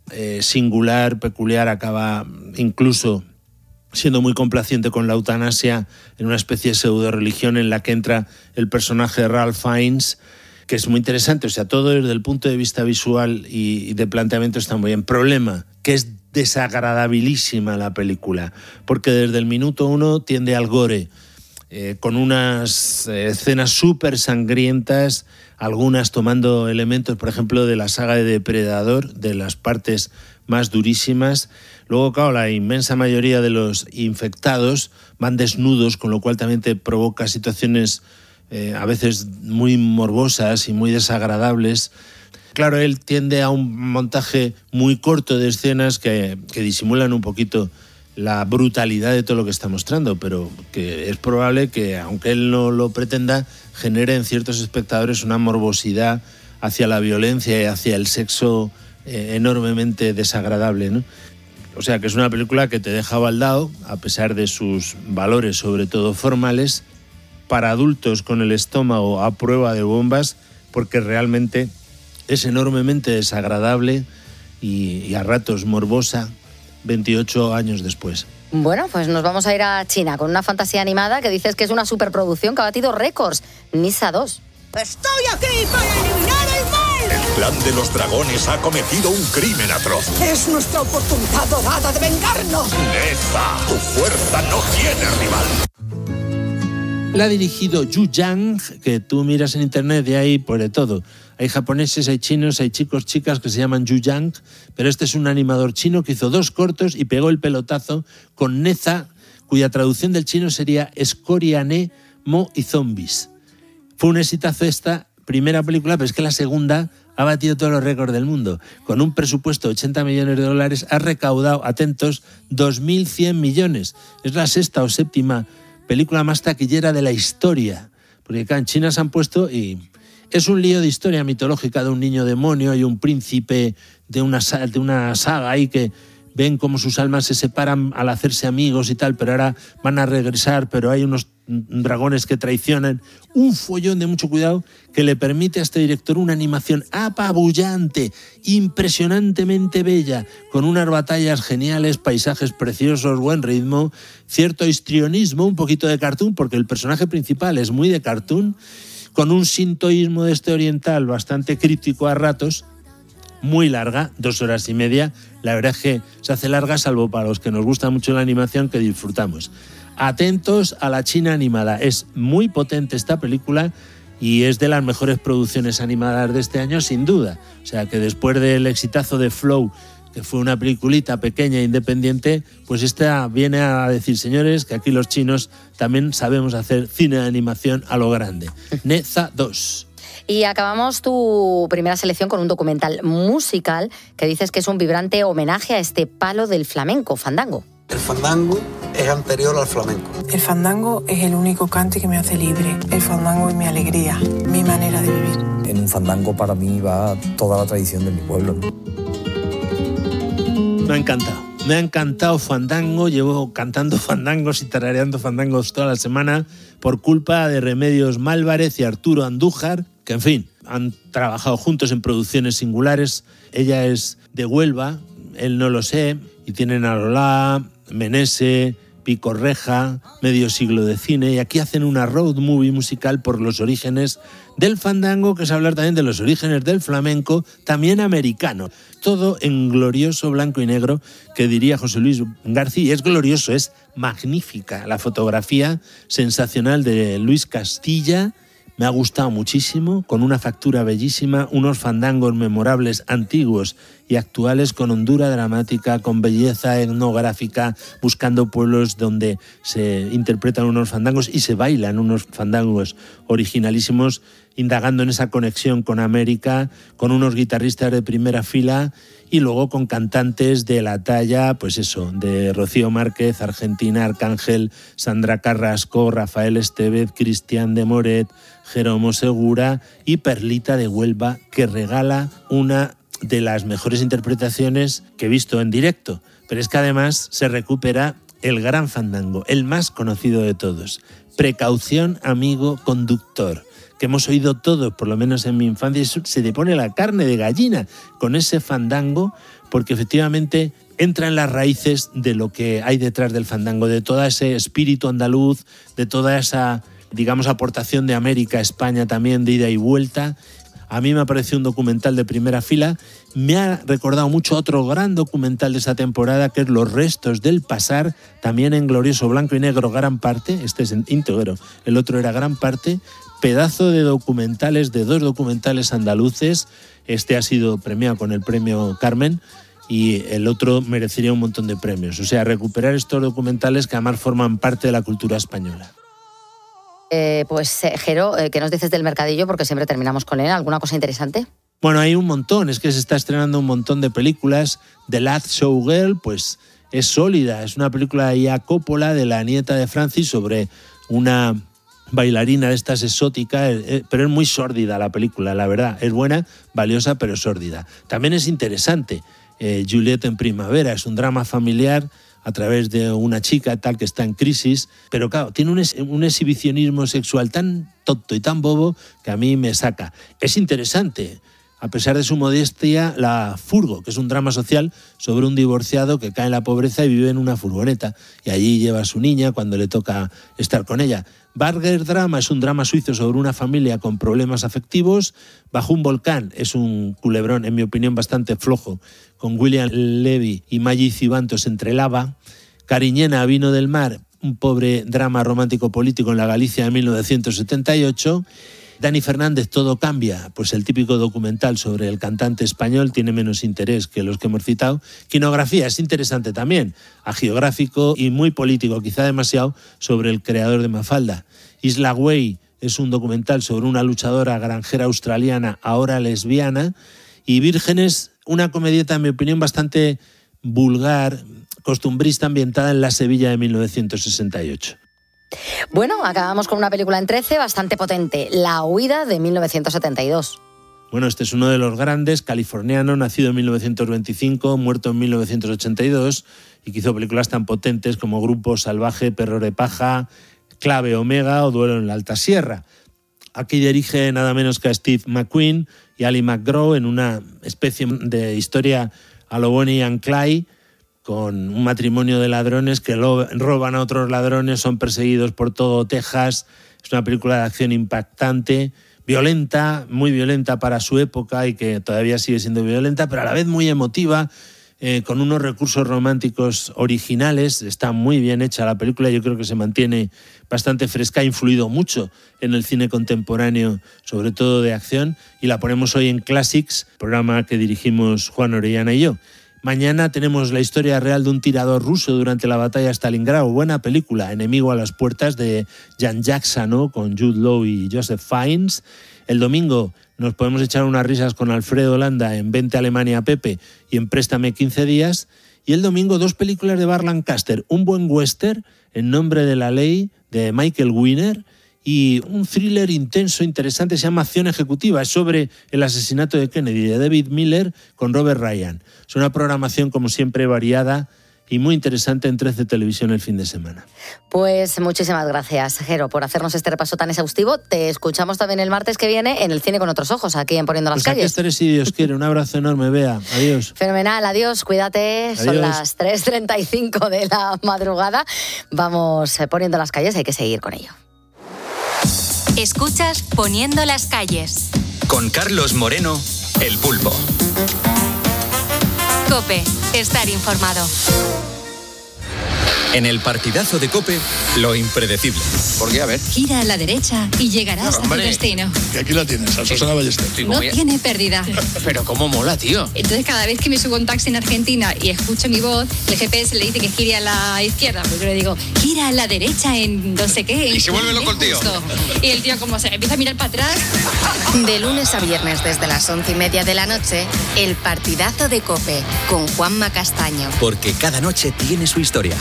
singular, peculiar, acaba incluso siendo muy complaciente con la eutanasia, en una especie de pseudo-religión en la que entra el personaje de Ralph Fiennes, que es muy interesante. O sea, todo desde el punto de vista visual y de planteamiento está muy bien. Problema, que es desagradabilísima la película, porque desde el minuto 1 tiende al gore, con unas escenas súper sangrientas, algunas tomando elementos, por ejemplo, de la saga de Depredador, de las partes más durísimas. Luego, claro, la inmensa mayoría de los infectados van desnudos, con lo cual también te provoca situaciones a veces muy morbosas y muy desagradables. Claro, él tiende a un montaje muy corto de escenas que disimulan un poquito la brutalidad de todo lo que está mostrando, pero que es probable que, aunque él no lo pretenda, genere en ciertos espectadores una morbosidad hacia la violencia y hacia el sexo enormemente desagradable, ¿no? O sea, que es una película que te deja baldao, a pesar de sus valores, sobre todo formales, para adultos con el estómago a prueba de bombas, porque realmente es enormemente desagradable y a ratos morbosa 28 años después. Bueno, pues nos vamos a ir a China con una fantasía animada que dices que es una superproducción que ha batido récords. Nisa 2. ¡Estoy aquí para eliminar el mal! El clan de los dragones ha cometido un crimen atroz. ¡Es nuestra oportunidad dorada de vengarnos! ¡Neza! ¡Tu fuerza no tiene rival! La ha dirigido Yu Yang, que tú miras en internet y hay pues de todo. Hay japoneses, hay chinos, hay chicos, chicas que se llaman Yu Yang, pero este es un animador chino que hizo 2 cortos y pegó el pelotazo con Neza, cuya traducción del chino sería Escoria, Ne, Mo y Zombies. Fue un exitazo esta primera película, pero es que la segunda ha batido todos los récords del mundo. Con un presupuesto de $80 millones, ha recaudado, atentos, 2.100 millones. Es la 6ª o 7ª película más taquillera de la historia. Porque acá en China se han puesto y es un lío de historia mitológica de un niño demonio y un príncipe de una saga ahí que ven cómo sus almas se separan al hacerse amigos y tal, pero ahora van a regresar, pero hay unos dragones que traicionan. Un follón de mucho cuidado que le permite a este director una animación apabullante, impresionantemente bella, con unas batallas geniales, paisajes preciosos, buen ritmo, cierto histrionismo, un poquito de cartoon, porque el personaje principal es muy de cartoon, con un sintoísmo de este oriental bastante críptico a ratos, muy larga, 2 horas y media. La verdad es que se hace larga, salvo para los que nos gusta mucho la animación, que disfrutamos. Atentos a la China animada. Es muy potente esta película y es de las mejores producciones animadas de este año, sin duda. O sea, que después del exitazo de Flow que fue una peliculita pequeña e independiente, pues esta viene a decir, señores, que aquí los chinos también sabemos hacer cine de animación a lo grande. Neza 2. Y acabamos tu primera selección con un documental musical que dices que es un vibrante homenaje a este palo del flamenco, fandango. El fandango es anterior al flamenco. El fandango es el único cante que me hace libre. El fandango es mi alegría, mi manera de vivir. En un fandango para mí va toda la tradición de mi pueblo. Me ha encantado fandango. Llevo cantando fandangos y tarareando fandangos toda la semana por culpa de Remedios Málvarez y Arturo Andújar, que en fin, han trabajado juntos en producciones singulares. Ella es de Huelva, él no lo sé, y tienen a Lola, Menese, Picorreja, medio siglo de cine, y aquí hacen una road movie musical por los orígenes del fandango, que es hablar también de los orígenes del flamenco, también americano. Todo en glorioso blanco y negro, que diría José Luis García. Es glorioso, es magnífica la fotografía sensacional de Luis Castilla. Me ha gustado muchísimo, con una factura bellísima, unos fandangos memorables antiguos y actuales, con hondura dramática, con belleza etnográfica, buscando pueblos donde se interpretan unos fandangos y se bailan unos fandangos originalísimos, indagando en esa conexión con América, con unos guitarristas de primera fila y luego con cantantes de la talla, pues eso, de Rocío Márquez, Argentina, Arcángel, Sandra Carrasco, Rafael Estevez, Cristian de Moret, Jeromo Segura y Perlita de Huelva, que regala una de las mejores interpretaciones que he visto en directo. Pero es que además se recupera el gran fandango, el más conocido de todos. Precaución, amigo conductor, que hemos oído todos, por lo menos en mi infancia, se te pone la carne de gallina con ese fandango, porque efectivamente entra en las raíces de lo que hay detrás del fandango, de todo ese espíritu andaluz, de toda esa, digamos, aportación de América a España también, de ida y vuelta. A mí me ha parecido un documental de primera fila. Me ha recordado mucho otro gran documental de esta temporada, que es Los restos del pasar, también en glorioso blanco y negro, gran parte. Este es en íntegro, el otro era gran parte. Pedazo de documentales, de 2 documentales andaluces. Este ha sido premiado con el premio Carmen y el otro merecería un montón de premios. O sea, recuperar estos documentales que además forman parte de la cultura española. Jero, ¿qué nos dices del mercadillo? Porque siempre terminamos con él. ¿Alguna cosa interesante? Bueno, hay un montón. Es que se está estrenando un montón de películas. The Last Showgirl, pues es sólida. Es una película de Ia Coppola, de la nieta de Francis, sobre una bailarina de estas exótica, pero es muy sórdida la película, la verdad. Es buena, valiosa, pero sórdida. También es interesante. Juliet en primavera es un drama familiar a través de una chica tal que está en crisis, pero claro, tiene un exhibicionismo sexual tan tonto y tan bobo que a mí me saca. Es interesante. A pesar de su modestia, La Furgo, que es un drama social sobre un divorciado que cae en la pobreza y vive en una furgoneta, y allí lleva a su niña cuando le toca estar con ella. Barger Drama es un drama suizo sobre una familia con problemas afectivos. Bajo un volcán es un culebrón, en mi opinión, bastante flojo, con William Levy y Maggi Cibantos entre lava. Cariñena, Vino del Mar, un pobre drama romántico político en la Galicia de 1978. Dani Fernández, Todo cambia, pues el típico documental sobre el cantante español, tiene menos interés que los que hemos citado. Quinografía es interesante también, agiográfico y muy político, quizá demasiado, sobre el creador de Mafalda. Isla Güey es un documental sobre una luchadora granjera australiana, ahora lesbiana. Y Vírgenes, una comedieta, en mi opinión, bastante vulgar, costumbrista, ambientada en la Sevilla de 1968. Bueno, acabamos con una película en 13 bastante potente, La huida, de 1972. Bueno, este es uno de los grandes, californiano, nacido en 1925, muerto en 1982, y que hizo películas tan potentes como Grupo Salvaje, Perro de Paja, Clave Omega o Duelo en la Alta Sierra. Aquí dirige nada menos que a Steve McQueen y Ali McGraw en una especie de historia a lo Bonnie and Clyde, con un matrimonio de ladrones que roban a otros ladrones, son perseguidos por todo Texas. Es una película de acción impactante, violenta, muy violenta para su época y que todavía sigue siendo violenta, pero a la vez muy emotiva, con unos recursos románticos originales. Está muy bien hecha la película, yo creo que se mantiene bastante fresca, ha influido mucho en el cine contemporáneo, sobre todo de acción, y la ponemos hoy en Classics, programa que dirigimos Juan Orellana y yo. Mañana tenemos la historia real de un tirador ruso durante la batalla de Stalingrado. Buena película, Enemigo a las puertas, de Jean-Jacques Sano, con Jude Law y Joseph Fiennes. El domingo nos podemos echar unas risas con Alfredo Landa en Vente Alemania Pepe y en Préstame 15 días. Y el domingo 2 películas de Burt Lancaster, un buen western, En nombre de la ley, de Michael Winner, y un thriller intenso, interesante, se llama Acción Ejecutiva. Es sobre el asesinato de Kennedy, de David Miller, con Robert Ryan. Es una programación, como siempre, variada y muy interesante en 13 Televisión el fin de semana. Pues muchísimas gracias, Jero, por hacernos este repaso tan exhaustivo. Te escuchamos también el martes que viene en El Cine con Otros Ojos, aquí en Poniendo las Calles. Aquí estaré si Dios quiere. Un abrazo enorme, Bea. Adiós. Fenomenal, adiós, cuídate. Adiós. Son las 3:35 de la madrugada. Vamos poniendo las calles, hay que seguir con ello. Escuchas Poniendo las Calles. Con Carlos Moreno, El Pulpo. COPE, estar informado. En el partidazo de COPE, lo impredecible. ¿Por qué? A ver. Gira a la derecha y llegarás a tu destino. Que aquí la tienes, a Susana Ballester. No tiene pérdida. Pero cómo mola, tío. Entonces cada vez que me subo a un taxi en Argentina y escucho mi voz, el GPS le dice que gire a la izquierda. Porque yo le digo, gira a la derecha en no sé qué. Y se vuelve loco el tío. Y el tío como se empieza a mirar para atrás. De lunes a viernes desde las 11:30 de la noche, el partidazo de COPE con Juanma Castaño. Porque cada noche tiene su historia.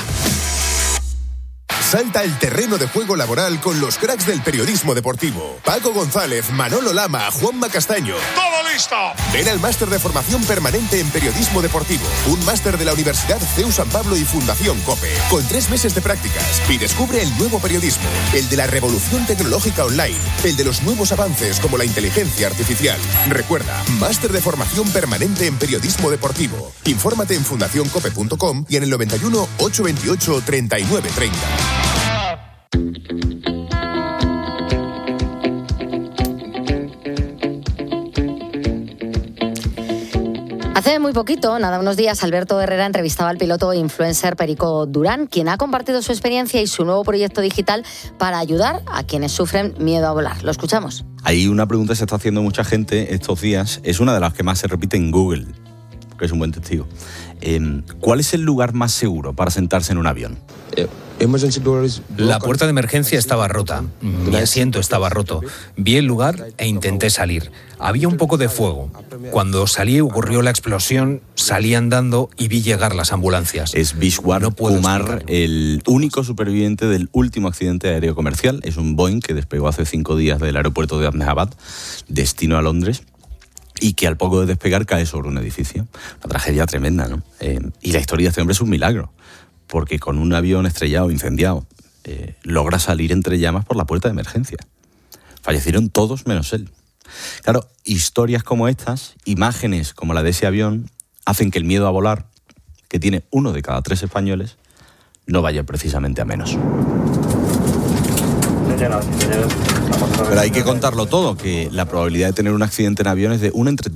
Salta al terreno de juego laboral con los cracks del periodismo deportivo. Paco González, Manolo Lama, Juanma Castaño. ¡Todo listo! Ven al máster de formación permanente en periodismo deportivo. Un máster de la Universidad CEU San Pablo y Fundación COPE. Con 3 meses de prácticas. Y descubre el nuevo periodismo. El de la revolución tecnológica online. El de los nuevos avances como la inteligencia artificial. Recuerda, máster de formación permanente en periodismo deportivo. Infórmate en fundacioncope.com y en el 91 828 3930. Hace muy poquito, nada, unos días, Alberto Herrera entrevistaba al piloto e influencer Perico Durán, quien ha compartido su experiencia y su nuevo proyecto digital para ayudar a quienes sufren miedo a volar. Lo escuchamos. Hay una pregunta que se está haciendo mucha gente estos días, es una de las que más se repite en Google, que es un buen testigo. ¿Cuál es el lugar más seguro para sentarse en un avión? La puerta de emergencia estaba rota, mi asiento estaba roto. Vi el lugar e intenté salir. Había un poco de fuego. Cuando salí ocurrió la explosión, salí andando y vi llegar las ambulancias. Es Vishwar Kumar, el único superviviente del último accidente aéreo comercial. Es un Boeing que despegó hace 5 días del aeropuerto de Ahmedabad, destino a Londres, y que al poco de despegar cae sobre un edificio. Una tragedia tremenda, ¿no? Y la historia de este hombre es un milagro, porque con un avión estrellado, incendiado, logra salir entre llamas por la puerta de emergencia. Fallecieron todos menos él. Claro, historias como estas, imágenes como la de ese avión, hacen que el miedo a volar, que tiene 1 de cada 3 españoles, no vaya precisamente a menos. Pero hay que contarlo todo, que la probabilidad de tener un accidente en avión es de 1 entre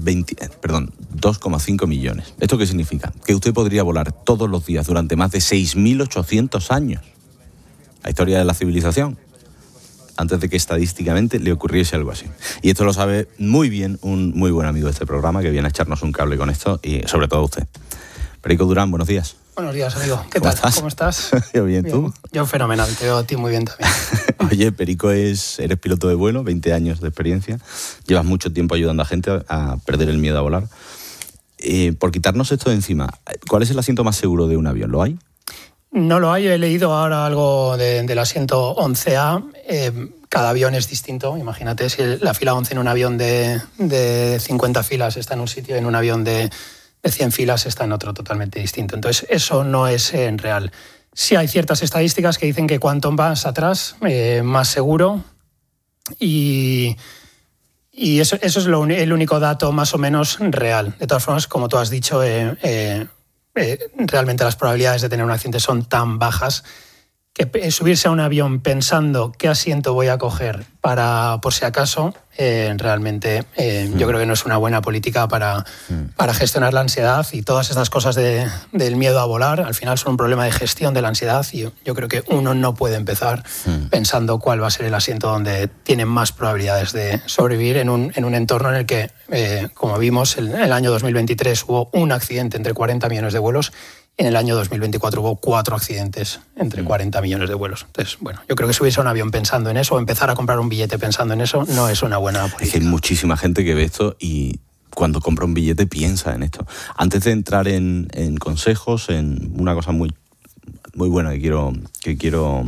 2,5 millones. ¿Esto qué significa? Que usted podría volar todos los días durante más de 6.800 años. La historia de la civilización, antes de que estadísticamente le ocurriese algo así. Y esto lo sabe muy bien un muy buen amigo de este programa, que viene a echarnos un cable con esto, y sobre todo usted. Perico Durán, buenos días. Buenos días, amigo. ¿Qué tal? ¿Cómo estás? Yo bien, ¿tú? Yo fenomenal, te veo a ti muy bien también. Oye, Perico, eres piloto de vuelo, 20 años de experiencia. Llevas mucho tiempo ayudando a gente a perder el miedo a volar. Por quitarnos esto de encima, ¿cuál es el asiento más seguro de un avión? ¿Lo hay? No lo hay, he leído ahora algo del asiento 11A. Cada avión es distinto. Imagínate si la fila 11 en un avión de 50 filas está en un sitio y en un avión de 100 filas está en otro totalmente distinto. Entonces, eso no es real. Sí hay ciertas estadísticas que dicen que cuanto más atrás, más seguro. Y eso es el único dato más o menos real. De todas formas, como tú has dicho, realmente las probabilidades de tener un accidente son tan bajas que subirse a un avión pensando qué asiento voy a coger por si acaso, realmente yo creo que no es una buena política para gestionar la ansiedad, y todas estas cosas del miedo a volar al final son un problema de gestión de la ansiedad, y yo creo que uno no puede empezar pensando cuál va a ser el asiento donde tiene más probabilidades de sobrevivir en un entorno en el que, como vimos, en el año 2023 hubo un accidente entre 40 millones de vuelos. En el año 2024 hubo 4 accidentes entre 40 millones de vuelos. Entonces, bueno, yo creo que subirse a un avión pensando en eso, o empezar a comprar un billete pensando en eso, no es una buena política. Es que hay muchísima gente que ve esto y cuando compra un billete piensa en esto. Antes de entrar en consejos, en una cosa muy buena que quiero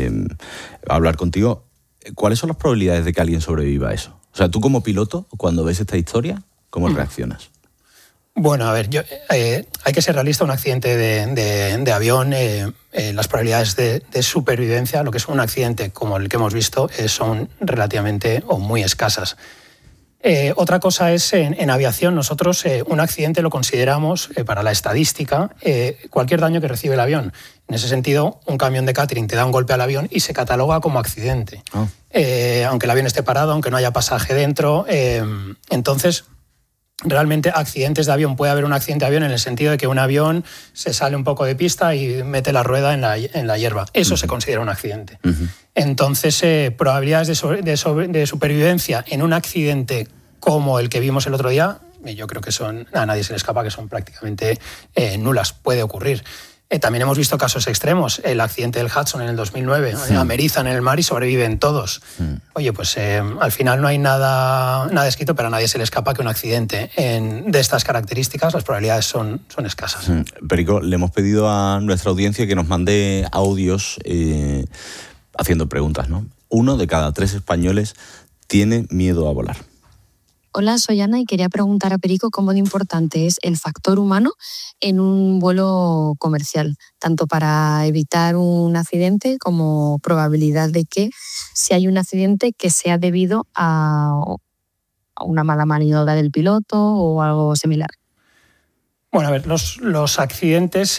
hablar contigo, ¿cuáles son las probabilidades de que alguien sobreviva a eso? O sea, tú como piloto, cuando ves esta historia, ¿cómo reaccionas? Bueno, a ver, hay que ser realista. Un accidente de avión, las probabilidades de supervivencia, lo que es un accidente como el que hemos visto, son relativamente o muy escasas. Otra cosa es, en aviación, nosotros un accidente lo consideramos, para la estadística, cualquier daño que recibe el avión. En ese sentido, un camión de catering te da un golpe al avión y se cataloga como accidente. Aunque el avión esté parado, aunque no haya pasaje dentro. Entonces, realmente accidentes de avión, puede haber un accidente de avión en el sentido de que un avión se sale un poco de pista y mete la rueda en la hierba. Eso se considera un accidente. Entonces, probabilidades de supervivencia en un accidente como el que vimos el otro día, yo creo que a nadie se le escapa que son prácticamente nulas. Puede ocurrir. También hemos visto casos extremos. El accidente del Hudson en el 2009. Amerizan en el mar y sobreviven todos. Oye, pues al final no hay nada escrito, pero a nadie se le escapa que un accidente de estas características, las probabilidades son escasas. Perico, le hemos pedido a nuestra audiencia que nos mande audios haciendo preguntas, ¿no? 1 de cada 3 españoles tiene miedo a volar. Hola, soy Ana y quería preguntar a Perico cómo de importante es el factor humano en un vuelo comercial, tanto para evitar un accidente como probabilidad de que, si hay un accidente, que sea debido a una mala maniobra del piloto o algo similar. Bueno, a ver, los accidentes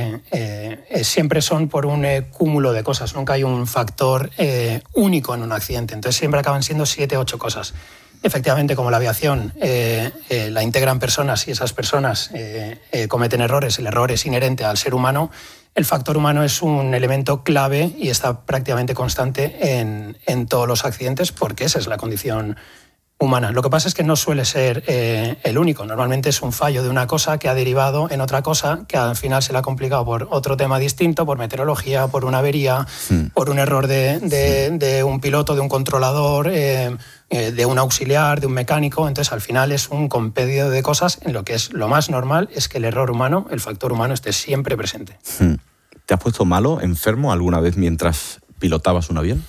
siempre son por un cúmulo de cosas. Nunca hay un factor único en un accidente. Entonces siempre acaban siendo 7 u 8 cosas. Efectivamente, como la aviación la integran personas y esas personas cometen errores, el error es inherente al ser humano, el factor humano es un elemento clave y está prácticamente constante en todos los accidentes, porque esa es la condición humana. Lo que pasa es que no suele ser el único. Normalmente es un fallo de una cosa que ha derivado en otra cosa que al final se le ha complicado por otro tema distinto, por meteorología, por una avería, por un error de un piloto, de un controlador, de un auxiliar, de un mecánico. Entonces al final es un compendio de cosas en lo que es lo más normal es que el error humano, el factor humano, esté siempre presente. ¿Te has puesto malo, enfermo alguna vez mientras pilotabas un avión?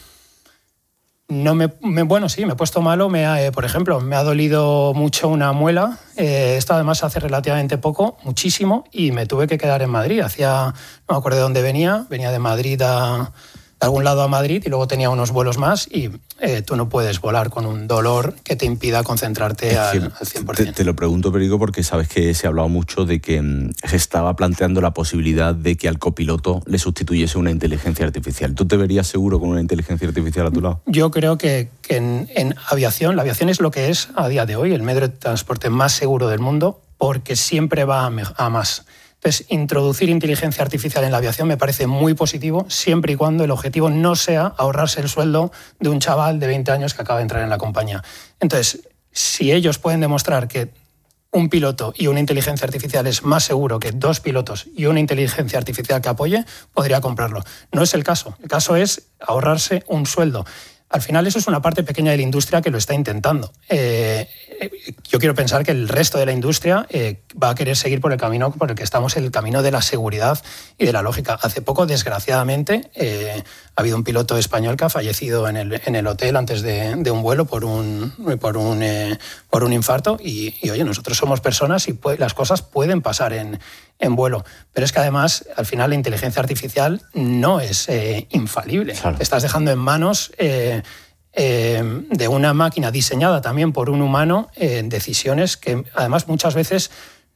Bueno, sí, me he puesto malo. Por ejemplo, me ha dolido mucho una muela. Esto además hace relativamente poco, muchísimo, y me tuve que quedar en Madrid. No me acuerdo de dónde venía de Madrid de algún lado a Madrid, y luego tenía unos vuelos más, y tú no puedes volar con un dolor que te impida concentrarte al 100%. Te lo pregunto, Perico, porque sabes que se ha hablado mucho de que se estaba planteando la posibilidad de que al copiloto le sustituyese una inteligencia artificial. ¿Tú te verías seguro con una inteligencia artificial a tu lado? Yo creo que en aviación, la aviación es lo que es a día de hoy, el medio de transporte más seguro del mundo, porque siempre va a más. Entonces, introducir inteligencia artificial en la aviación me parece muy positivo, siempre y cuando el objetivo no sea ahorrarse el sueldo de un chaval de 20 años que acaba de entrar en la compañía. Entonces, si ellos pueden demostrar que un piloto y una inteligencia artificial es más seguro que 2 pilotos y una inteligencia artificial que apoye, podría comprarlo. No es el caso. El caso es ahorrarse un sueldo. Al final eso es una parte pequeña de la industria que lo está intentando. Yo quiero pensar que el resto de la industria va a querer seguir por el camino por el que estamos, el camino de la seguridad y de la lógica. Hace poco, desgraciadamente, ha habido un piloto español que ha fallecido en el hotel antes de un vuelo por un infarto. Y oye, nosotros somos personas y las cosas pueden pasar en vuelo. Pero es que además, al final, la inteligencia artificial no es infalible. Claro. Te estás dejando en manos de una máquina diseñada también por un humano decisiones que además muchas veces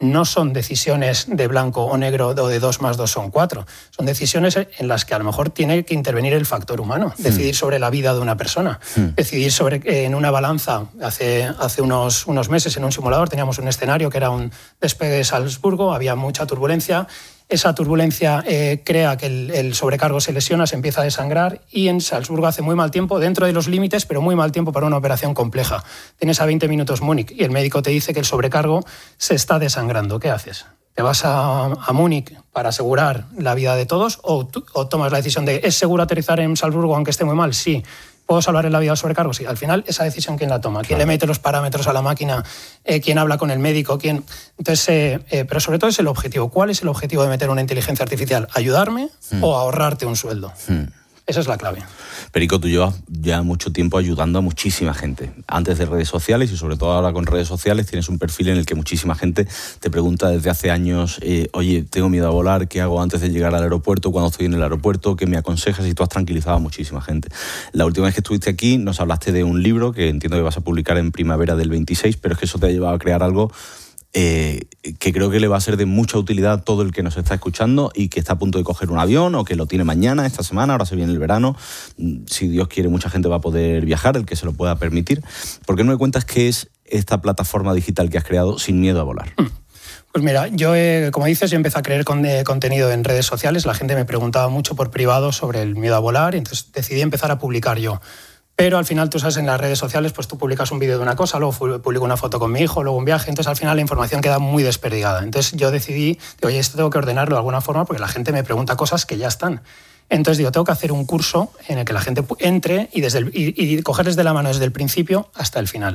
no son decisiones de blanco o negro o de 2 más 2 son 4. Son decisiones en las que a lo mejor tiene que intervenir el factor humano, decidir sobre la vida de una persona, decidir sobre en una balanza. Hace unos meses en un simulador teníamos un escenario que era un despegue de Salzburgo, había mucha turbulencia. Esa turbulencia crea que el sobrecargo se lesiona, se empieza a desangrar y en Salzburgo hace muy mal tiempo, dentro de los límites, pero muy mal tiempo para una operación compleja. Tienes a 20 minutos Múnich y el médico te dice que el sobrecargo se está desangrando. ¿Qué haces? ¿Te vas a Múnich para asegurar la vida de todos o tomas la decisión de ¿es seguro aterrizar en Salzburgo aunque esté muy mal? Sí. ¿Puedo salvar la vida al sobrecargo? Sí. Al final, esa decisión, ¿quién la toma? ¿Quién le mete los parámetros a la máquina? ¿Quién habla con el médico? Entonces, pero sobre todo es el objetivo. ¿Cuál es el objetivo de meter una inteligencia artificial? ¿Ayudarme o ahorrarte un sueldo? Esa es la clave. Perico, tú llevas ya mucho tiempo ayudando a muchísima gente. Antes de redes sociales y sobre todo ahora con redes sociales tienes un perfil en el que muchísima gente te pregunta desde hace años oye, tengo miedo a volar, ¿qué hago antes de llegar al aeropuerto? Cuando estoy en el aeropuerto, ¿qué me aconsejas? Y tú has tranquilizado a muchísima gente. La última vez que estuviste aquí nos hablaste de un libro que entiendo que vas a publicar en primavera del 26, pero es que eso te ha llevado a crear algo que creo que le va a ser de mucha utilidad a todo el que nos está escuchando y que está a punto de coger un avión o que lo tiene mañana, esta semana, ahora se viene el verano. Si Dios quiere, mucha gente va a poder viajar, el que se lo pueda permitir. ¿Por qué no me cuentas qué es esta plataforma digital que has creado Sin Miedo a Volar? Pues mira, yo, como dices, yo empecé a crear contenido en redes sociales. La gente me preguntaba mucho por privado sobre el miedo a volar y entonces decidí empezar a publicar yo. Pero al final, tú sabes, en las redes sociales pues tú publicas un vídeo de una cosa, luego publico una foto con mi hijo, luego un viaje, entonces al final la información queda muy desperdigada. Entonces yo decidí, oye, esto tengo que ordenarlo de alguna forma porque la gente me pregunta cosas que ya están. Entonces digo, tengo que hacer un curso en el que la gente entre y cogerles de la mano desde el principio hasta el final.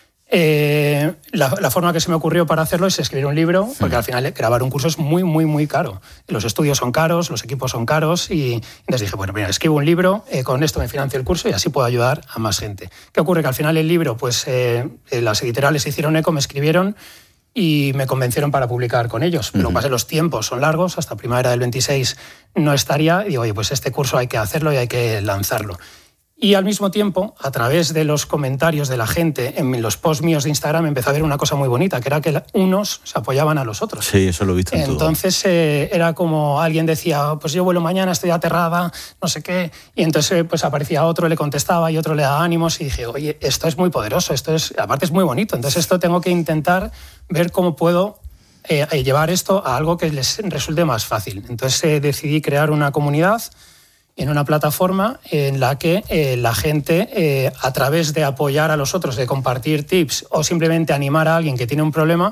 La forma que se me ocurrió para hacerlo es escribir un libro, porque al final grabar un curso es muy, muy, muy caro. Los estudios son caros, los equipos son caros y entonces dije, bueno, mira, escribo un libro, con esto me financio el curso y así puedo ayudar a más gente. ¿Qué ocurre? Que al final el libro, pues las editoriales se hicieron eco, me escribieron y me convencieron para publicar con ellos. Lo que pasa es que los tiempos son largos, hasta primavera del 26 no estaría y digo, oye, pues este curso hay que hacerlo y hay que lanzarlo. Y al mismo tiempo, a través de los comentarios de la gente en los posts míos de Instagram, empecé a ver una cosa muy bonita, que era que unos se apoyaban a los otros. Sí, eso lo he visto en todo. Entonces era como alguien decía, pues yo vuelo mañana, estoy aterrada, no sé qué. Y entonces pues aparecía otro, le contestaba y otro le daba ánimos y dije, oye, esto es muy poderoso, aparte es muy bonito. Entonces esto tengo que intentar ver cómo puedo llevar esto a algo que les resulte más fácil. Entonces decidí crear una comunidad en una plataforma en la que la gente, a través de apoyar a los otros, de compartir tips o simplemente animar a alguien que tiene un problema,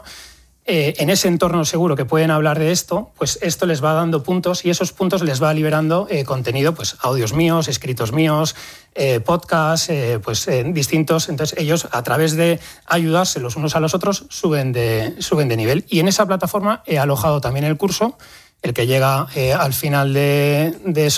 en ese entorno seguro que pueden hablar de esto, pues esto les va dando puntos y esos puntos les va liberando contenido, pues audios míos, escritos míos, podcasts, distintos. Entonces ellos, a través de ayudarse los unos a los otros, suben de nivel. Y en esa plataforma he alojado también el curso. El que llega al final de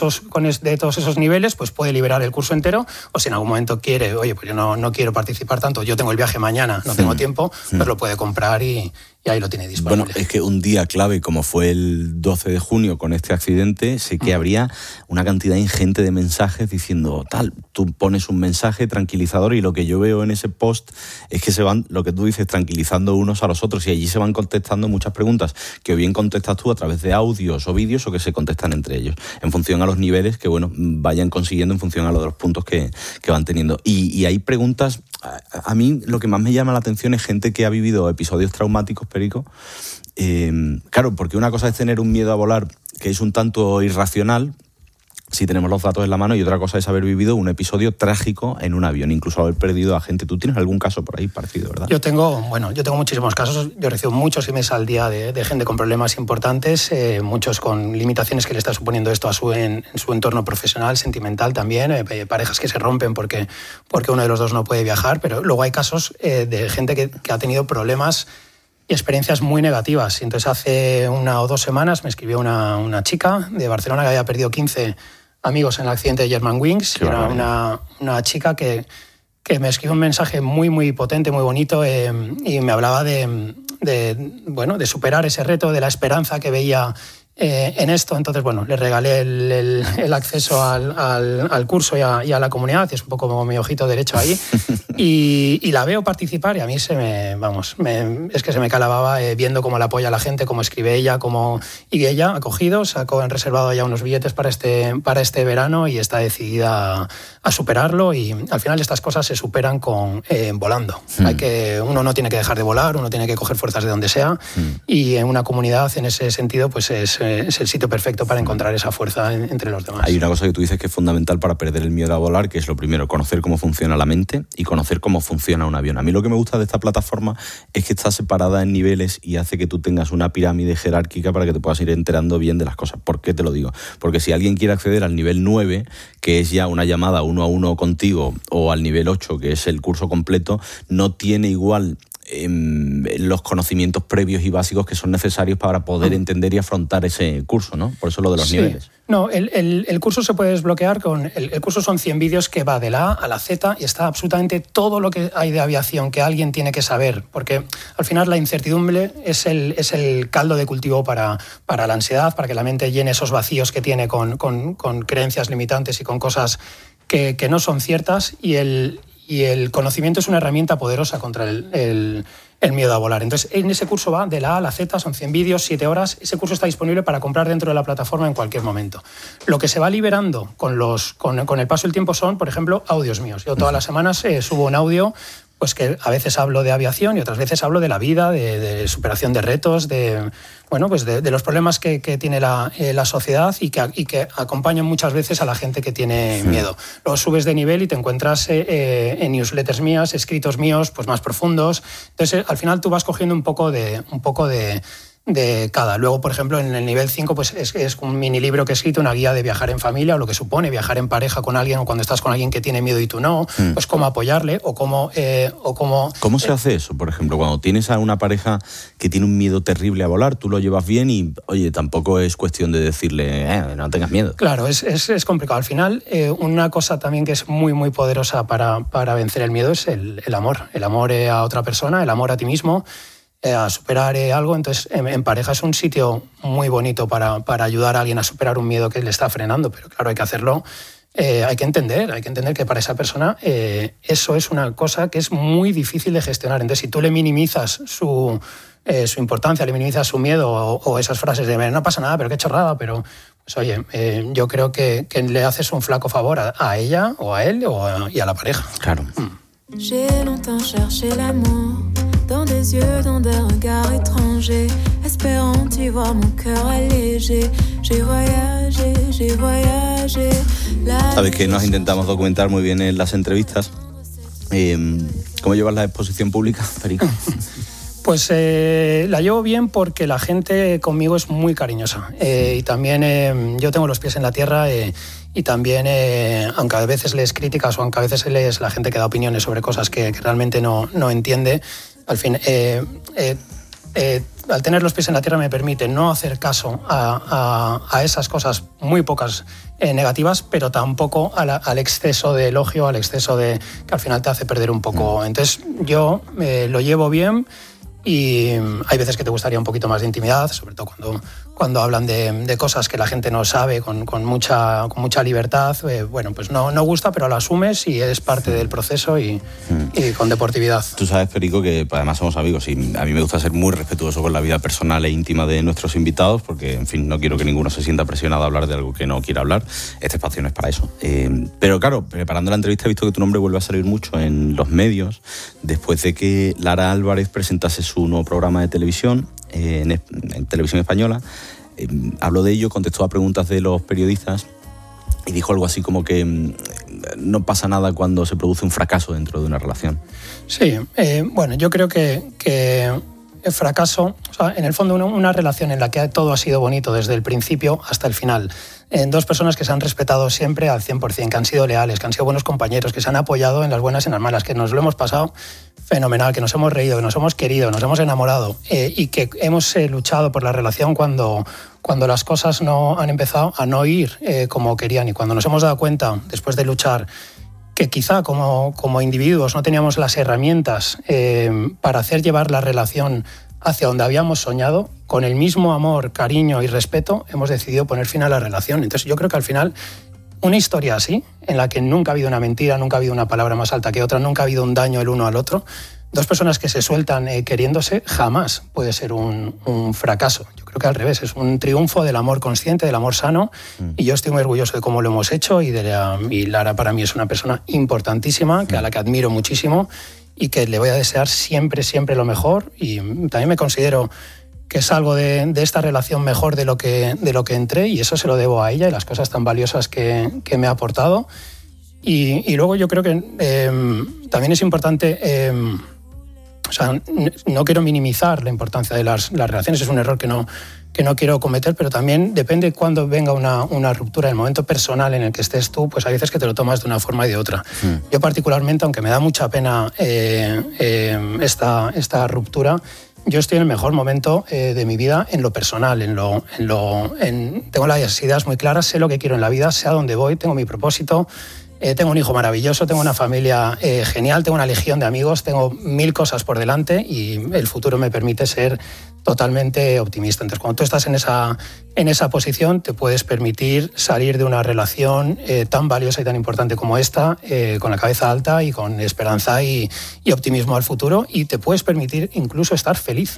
todos esos niveles, pues puede liberar el curso entero, o si en algún momento quiere, oye, pues yo no quiero participar tanto, yo tengo el viaje mañana, no tengo tiempo, pues lo puede comprar y ahí lo tiene disponible. Bueno, es que un día clave como fue el 12 de junio con este accidente, sé que habría una cantidad ingente de mensajes diciendo tal, tú pones un mensaje tranquilizador y lo que yo veo en ese post es que se van, lo que tú dices, tranquilizando unos a los otros y allí se van contestando muchas preguntas que o bien contestas tú a través de audios o vídeos o que se contestan entre ellos, en función a los niveles que vayan consiguiendo, en función a los puntos que van teniendo. Y hay preguntas, a mí lo que más me llama la atención es gente que ha vivido episodios traumáticos, Perico. Claro, porque una cosa es tener un miedo a volar que es un tanto irracional, si tenemos los datos en la mano, y otra cosa es haber vivido un episodio trágico en un avión, incluso haber perdido a gente. ¿Tú tienes algún caso por ahí parecido, verdad? Yo tengo muchísimos casos. Yo recibo muchos emails al día de gente con problemas importantes, muchos con limitaciones que le está suponiendo esto en su entorno profesional, sentimental también, parejas que se rompen porque uno de los dos no puede viajar, pero luego hay casos de gente que ha tenido problemas y experiencias muy negativas. Entonces hace 1 o 2 semanas me escribió una chica de Barcelona que había perdido 15 amigos en el accidente de Germanwings. Era una chica que me escribió un mensaje muy, muy potente, muy bonito, y me hablaba de superar ese reto, de la esperanza que veía en esto. Entonces, bueno, le regalé el acceso al curso y a la comunidad, y es un poco como mi ojito derecho ahí. Y la veo participar y a mí es que se me calababa viendo cómo la apoya la gente, cómo escribe ella, y ella ha cogido, han reservado ya unos billetes para este verano y está decidida a superarlo, y al final estas cosas se superan volando. Uno no tiene que dejar de volar, uno tiene que coger fuerzas de donde sea, y en una comunidad en ese sentido pues es el sitio perfecto para encontrar esa fuerza entre los demás. Hay una cosa que tú dices que es fundamental para perder el miedo a volar, que es lo primero, conocer cómo funciona la mente y conocer cómo funciona un avión. A mí lo que me gusta de esta plataforma es que está separada en niveles y hace que tú tengas una pirámide jerárquica para que te puedas ir enterando bien de las cosas. ¿Por qué te lo digo? Porque si alguien quiere acceder al nivel 9, que es ya una llamada 1 a 1 contigo, o al nivel 8, que es el curso completo, no tiene igual los conocimientos previos y básicos que son necesarios para poder entender y afrontar ese curso, ¿no? Por eso lo de los niveles. No, el curso se puede desbloquear con... El curso son 100 vídeos que va de la A a la Z y está absolutamente todo lo que hay de aviación que alguien tiene que saber, porque al final la incertidumbre es el caldo de cultivo para la ansiedad, para que la mente llene esos vacíos que tiene con creencias limitantes y con cosas que no son ciertas, y el conocimiento es una herramienta poderosa contra el miedo a volar. Entonces, en ese curso va de la A a la Z, son 100 vídeos, 7 horas. Ese curso está disponible para comprar dentro de la plataforma en cualquier momento. Lo que se va liberando con el paso del tiempo son, por ejemplo, audios míos. Yo todas las semanas subo un audio, pues que a veces hablo de aviación y otras veces hablo de la vida, de superación de retos, de los problemas que tiene la sociedad y que acompañan muchas veces a la gente que tiene miedo. Luego subes de nivel y te encuentras en newsletters mías, escritos míos pues más profundos. Entonces, al final tú vas cogiendo un poco de cada. Luego, por ejemplo, en el nivel 5 pues es un mini libro que he escrito, una guía de viajar en familia, o lo que supone viajar en pareja con alguien, o cuando estás con alguien que tiene miedo y tú no, pues cómo apoyarle o cómo... ¿Cómo se hace eso? Por ejemplo, cuando tienes a una pareja que tiene un miedo terrible a volar, tú lo llevas bien y, oye, tampoco es cuestión de decirle, no tengas miedo. Claro, es complicado. Al final, una cosa también que es muy, muy poderosa para vencer el miedo es el amor. El amor a otra persona, el amor a ti mismo, a superar algo. Entonces, en pareja es un sitio muy bonito para ayudar a alguien a superar un miedo que le está frenando, pero claro, hay que hacerlo. Hay que entender que para esa persona eso es una cosa que es muy difícil de gestionar. Entonces, si tú le minimizas su importancia, le minimizas su miedo o esas frases de no pasa nada, pero qué chorrada, pero pues oye, yo creo que le haces un flaco favor a ella o a él y a la pareja. Claro. J'ai longtemps cherché l'amour dans des yeux, dans des regards étrangers, espérant y voir mon cœur allégé. J'ai voyagé. Sabes que nos intentamos documentar muy bien en las entrevistas. ¿Cómo llevas la exposición pública, Perico? Pues la llevo bien porque la gente conmigo es muy cariñosa. Y también yo tengo los pies en la tierra y también, aunque a veces lees críticas o aunque a veces lees la gente que da opiniones sobre cosas que realmente no entiende, al fin, al tener los pies en la tierra me permite no hacer caso a esas cosas muy pocas negativas, pero tampoco al exceso de elogio, al exceso de que al final te hace perder un poco. Entonces yo lo llevo bien. Y hay veces que te gustaría un poquito más de intimidad, sobre todo cuando hablan de cosas que la gente no sabe con mucha libertad. Bueno, pues no gusta, pero lo asumes y es parte del proceso y con deportividad. Tú sabes, Perico, que además somos amigos y a mí me gusta ser muy respetuoso con la vida personal e íntima de nuestros invitados porque, en fin, no quiero que ninguno se sienta presionado a hablar de algo que no quiera hablar. Este espacio no es para eso. Pero claro, preparando la entrevista he visto que tu nombre vuelve a salir mucho en los medios después de que Lara Álvarez presentase su nuevo programa de televisión en televisión española. Habló de ello, contestó a preguntas de los periodistas y dijo algo así como que no pasa nada cuando se produce un fracaso dentro de una relación. Sí, bueno, yo creo que el fracaso, o sea, en el fondo una relación en la que todo ha sido bonito desde el principio hasta el final, dos personas que se han respetado siempre al 100%, que han sido leales, que han sido buenos compañeros, que se han apoyado en las buenas y en las malas, que nos lo hemos pasado fenomenal, que nos hemos reído, que nos hemos querido, nos hemos enamorado y que hemos luchado por la relación cuando las cosas no han empezado a no ir como querían, y cuando nos hemos dado cuenta, después de luchar, que quizá como individuos no teníamos las herramientas para hacer llevar la relación hacia donde habíamos soñado, con el mismo amor, cariño y respeto, hemos decidido poner fin a la relación. Entonces yo creo que al final una historia así, en la que nunca ha habido una mentira, nunca ha habido una palabra más alta que otra, nunca ha habido un daño el uno al otro, dos personas que se sueltan queriéndose, jamás puede ser un fracaso. Yo creo que al revés, es un triunfo del amor consciente, del amor sano, y yo estoy muy orgulloso de cómo lo hemos hecho, y Lara para mí es una persona importantísima, a la que admiro muchísimo y que le voy a desear siempre, siempre lo mejor, y también me considero que salgo de esta relación mejor de lo que entré, y eso se lo debo a ella y las cosas tan valiosas que me ha aportado. Y luego yo creo que también es importante, o sea, no quiero minimizar la importancia de las relaciones, es un error que no quiero cometer, pero también depende cuando venga una ruptura, el momento personal en el que estés tú, pues hay veces que te lo tomas de una forma y de otra. Yo particularmente, aunque me da mucha pena esta ruptura, yo estoy en el mejor momento de mi vida en lo personal, tengo las ideas muy claras, sé lo que quiero en la vida, sé a dónde voy, tengo mi propósito, tengo un hijo maravilloso, tengo una familia genial, tengo una legión de amigos, tengo 1000 cosas por delante y el futuro me permite ser totalmente optimista. Entonces, cuando tú estás en esa posición, te puedes permitir salir de una relación tan valiosa y tan importante como esta, con la cabeza alta y con esperanza y optimismo al futuro, y te puedes permitir incluso estar feliz.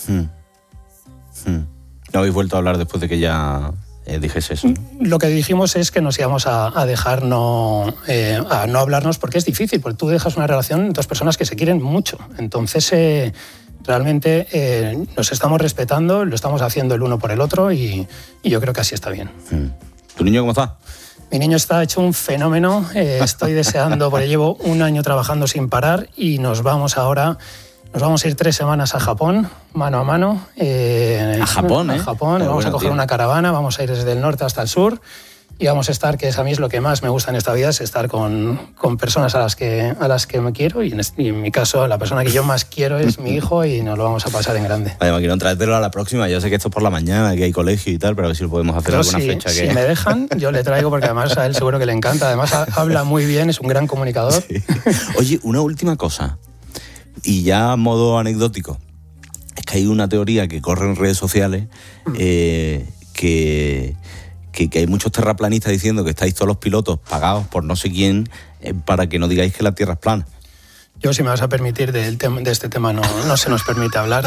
¿No habéis vuelto a hablar después de que ya dijese eso? Lo que dijimos es que nos íbamos a dejar a no hablarnos, porque es difícil, porque tú dejas una relación en dos personas que se quieren mucho. Entonces, realmente nos estamos respetando, lo estamos haciendo el uno por el otro, y yo creo que así está bien. ¿Tu niño cómo está? Mi niño está hecho un fenómeno, estoy deseando, porque llevo un año trabajando sin parar, y nos vamos a ir 3 semanas a Japón, mano a mano. ¿A Japón? A Japón, vamos a coger una caravana, vamos a ir desde el norte hasta el sur, y vamos a estar, que a mí es lo que más me gusta en esta vida, es estar con personas a las que me quiero, y en mi caso la persona que yo más quiero es mi hijo, y nos lo vamos a pasar en grande. Además, quiero traértelo a la próxima. Yo sé que esto es por la mañana, que hay colegio y tal, pero a ver si lo podemos hacer alguna fecha. Si me dejan, yo le traigo, porque además a él seguro que le encanta. Además habla muy bien, es un gran comunicador. Sí. Oye, una última cosa, y ya a modo anecdótico, es que hay una teoría que corre en redes sociales que hay muchos terraplanistas diciendo que estáis todos los pilotos pagados por no sé quién para que no digáis que la Tierra es plana. Yo, si me vas a permitir, de este tema no se nos permite hablar.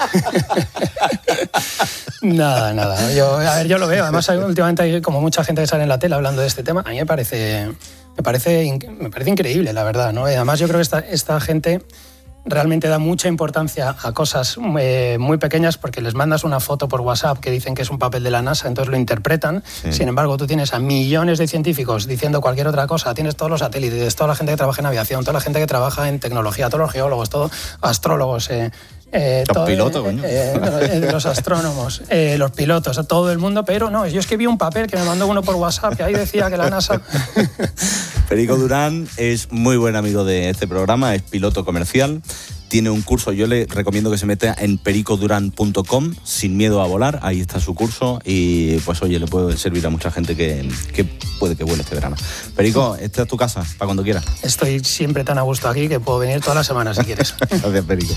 Nada. Yo lo veo. Además, últimamente hay como mucha gente que sale en la tele hablando de este tema. A mí me parece increíble, la verdad, ¿no? Además, yo creo que esta gente realmente da mucha importancia a cosas muy pequeñas, porque les mandas una foto por WhatsApp que dicen que es un papel de la NASA, entonces lo interpretan. Sí. Sin embargo, tú tienes a millones de científicos diciendo cualquier otra cosa, tienes todos los satélites, toda la gente que trabaja en aviación, toda la gente que trabaja en tecnología, todos los geólogos, todos astrólogos, los pilotos, coño. Los astrónomos, los pilotos, todo el mundo, pero no, yo es que vi un papel que me mandó uno por WhatsApp que ahí decía que la NASA... Perico Durán es muy buen amigo de este programa, es piloto comercial, tiene un curso, yo le recomiendo que se meta en pericoduran.com, sin miedo a volar, ahí está su curso, y pues oye, le puede servir a mucha gente que puede que vuele este verano. Perico, esta es tu casa, para cuando quieras. Estoy siempre tan a gusto aquí que puedo venir todas las semanas si quieres. Gracias, Perico.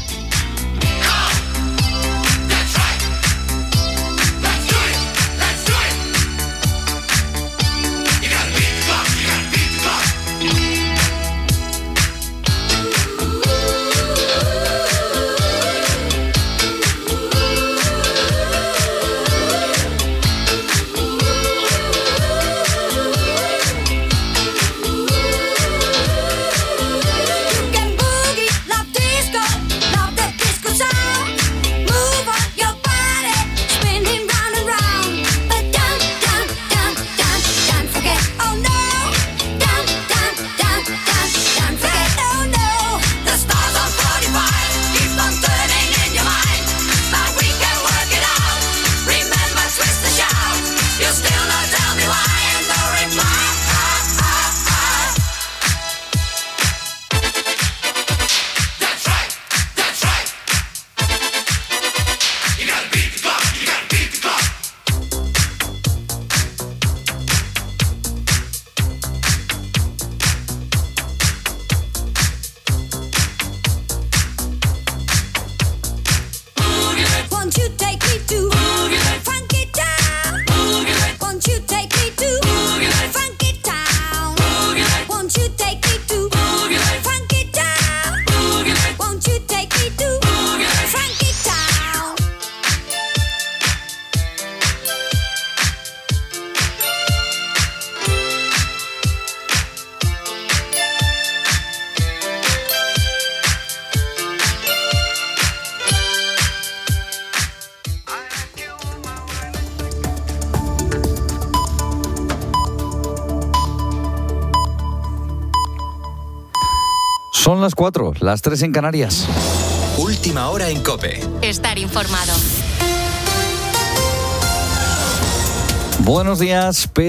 Son las 4, las 3 en Canarias. Última hora en COPE. Estar informado. Buenos días.